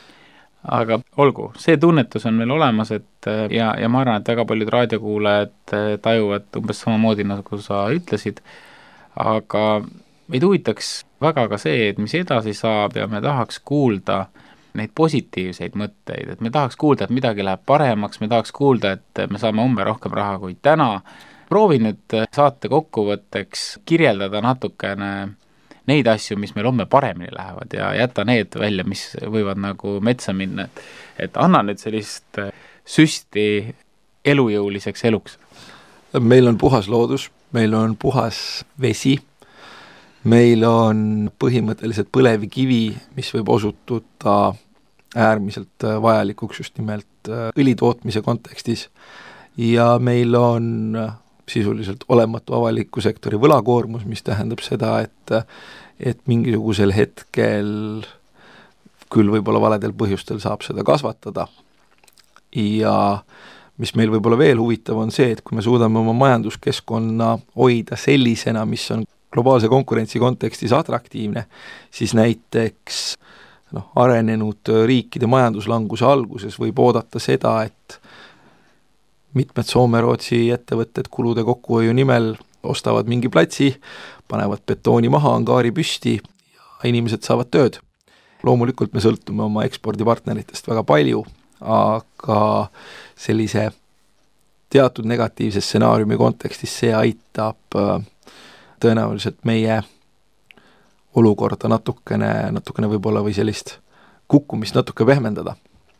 aga olgu, see tunnetus on meil olemas, et ja ma arvan, et väga paljud raadiokuulajad tajuvad umbes samamoodi, nagu sa ütlesid, aga meid huvitaks väga ka see, et mis edasi saab ja me tahaks kuulda neid positiivseid mõtteid, et me tahaks kuulda, et midagi läheb paremaks, me tahaks kuulda, et me saame homme rohkem raha kui täna. Proovi nüüd saate kokkuvõtteks kirjeldada natukene neid asju, mis meil homme paremini lähevad ja jätta need välja, mis võivad nagu metsa minna, et anna nüüd sellist süsti elujõuliseks eluks. Meil on puhas loodus, meil on puhas vesi, meil on põhimõtteliselt põlevkivi, mis võib osutuda äärmiselt vajalikuks just nimelt õlitootmise kontekstis ja meil on sisuliselt olematu avaliku sektori võlakoormus, mis tähendab seda, et mingisugusel hetkel küll võib-olla valedel põhjustel saab seda kasvatada ja mis meil võib-olla veel huvitav on see, et kui me suudame oma majanduskeskkonna hoida sellisena, mis on globaalse konkurentsi kontekstis atraktiivne, siis näiteks arenenud riikide majanduslanguse alguses võib oodata seda, et mitmed Soome-Rootsi ettevõtted kulude kokkuhoiu nimel ostavad mingi platsi, panevad betooni maha, angaari püsti ja inimesed saavad tööd. Loomulikult me sõltume oma ekspordipartneritest väga palju, aga sellise teatud negatiivse stsenaariumi kontekstis see aitab tõenäoliselt meie olukorda natukene võib-olla või sellist kukkumist natuke pehmendada.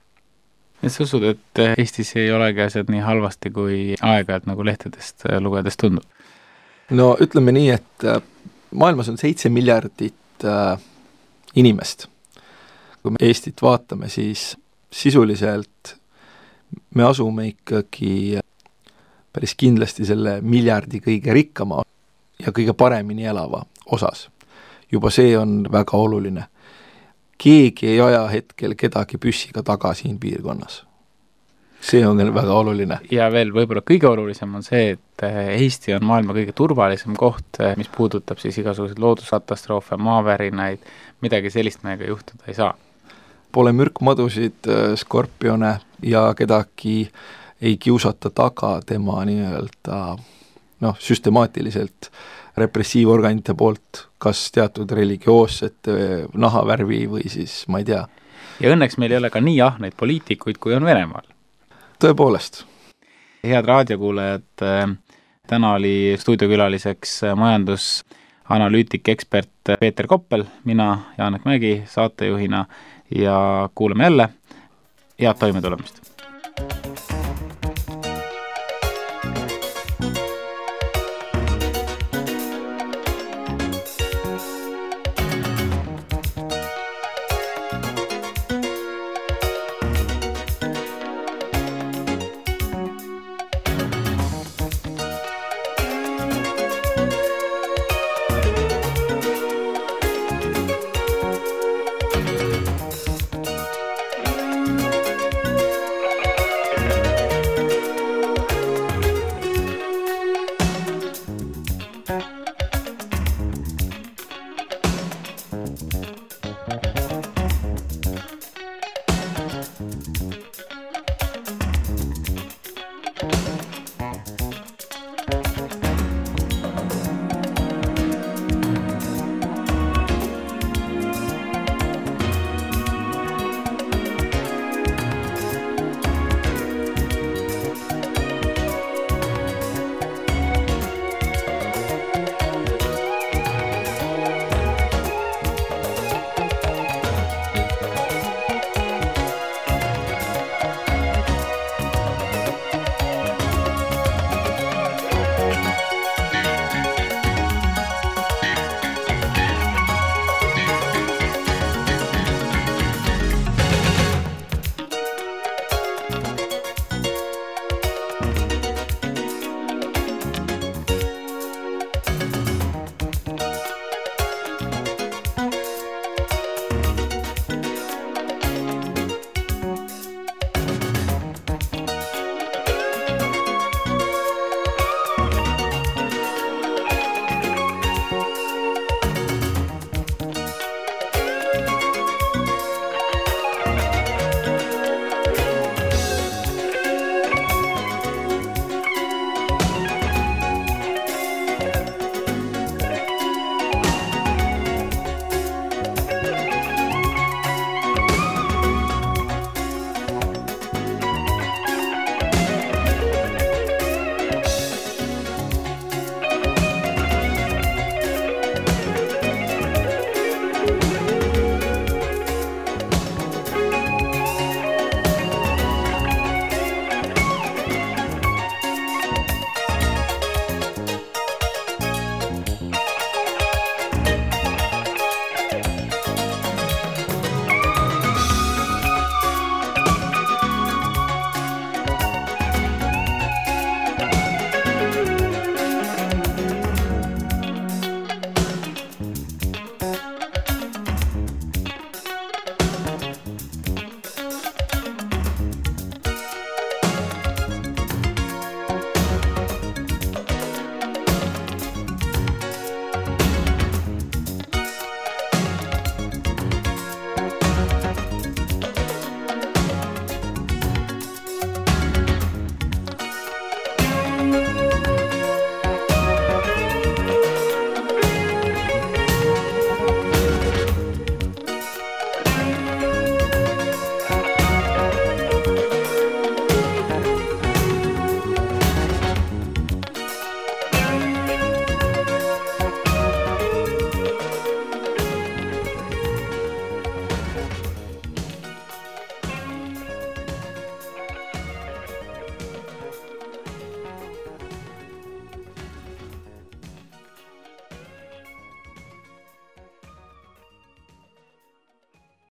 Et sa usud, et Eestis ei olegi asjad nii halvasti kui aeg-ajalt nagu lehtedest lugedes tundub? No ütleme nii, et maailmas on 7 miljardit inimest. Kui me Eestit vaatame, siis sisuliselt me asume ikkagi päris kindlasti selle miljardi kõige rikkama ja kõige paremini elava osas. Juba see on väga oluline. Keegi ei aja hetkel kedagi püssiga taga siin piirkonnas. See on väga oluline. Ja veel võib-olla kõige olulisem on see, et Eesti on maailma kõige turvalisem koht, mis puudutab siis igasuguseid looduskatastroofe, maavärinaid, midagi sellist meiega juhtuda ei saa. Pole mürkmadusid, skorpione ja kedagi ei kiusata taga tema nii-öelda süstemaatiliselt repressiivorganite poolt, kas teatud religioossete nahavärvi või siis ma ei tea. Ja õnneks meil ei ole ka nii ahneid poliitikuid, kui on Venemaal. Tõepoolest. Head raadiokuulajad, täna oli stuudiokülaliseks majandusanalüütik ekspert Peeter Koppel, mina Jaanek Mägi saatejuhina ja kuulame jälle. Head toimetulemist!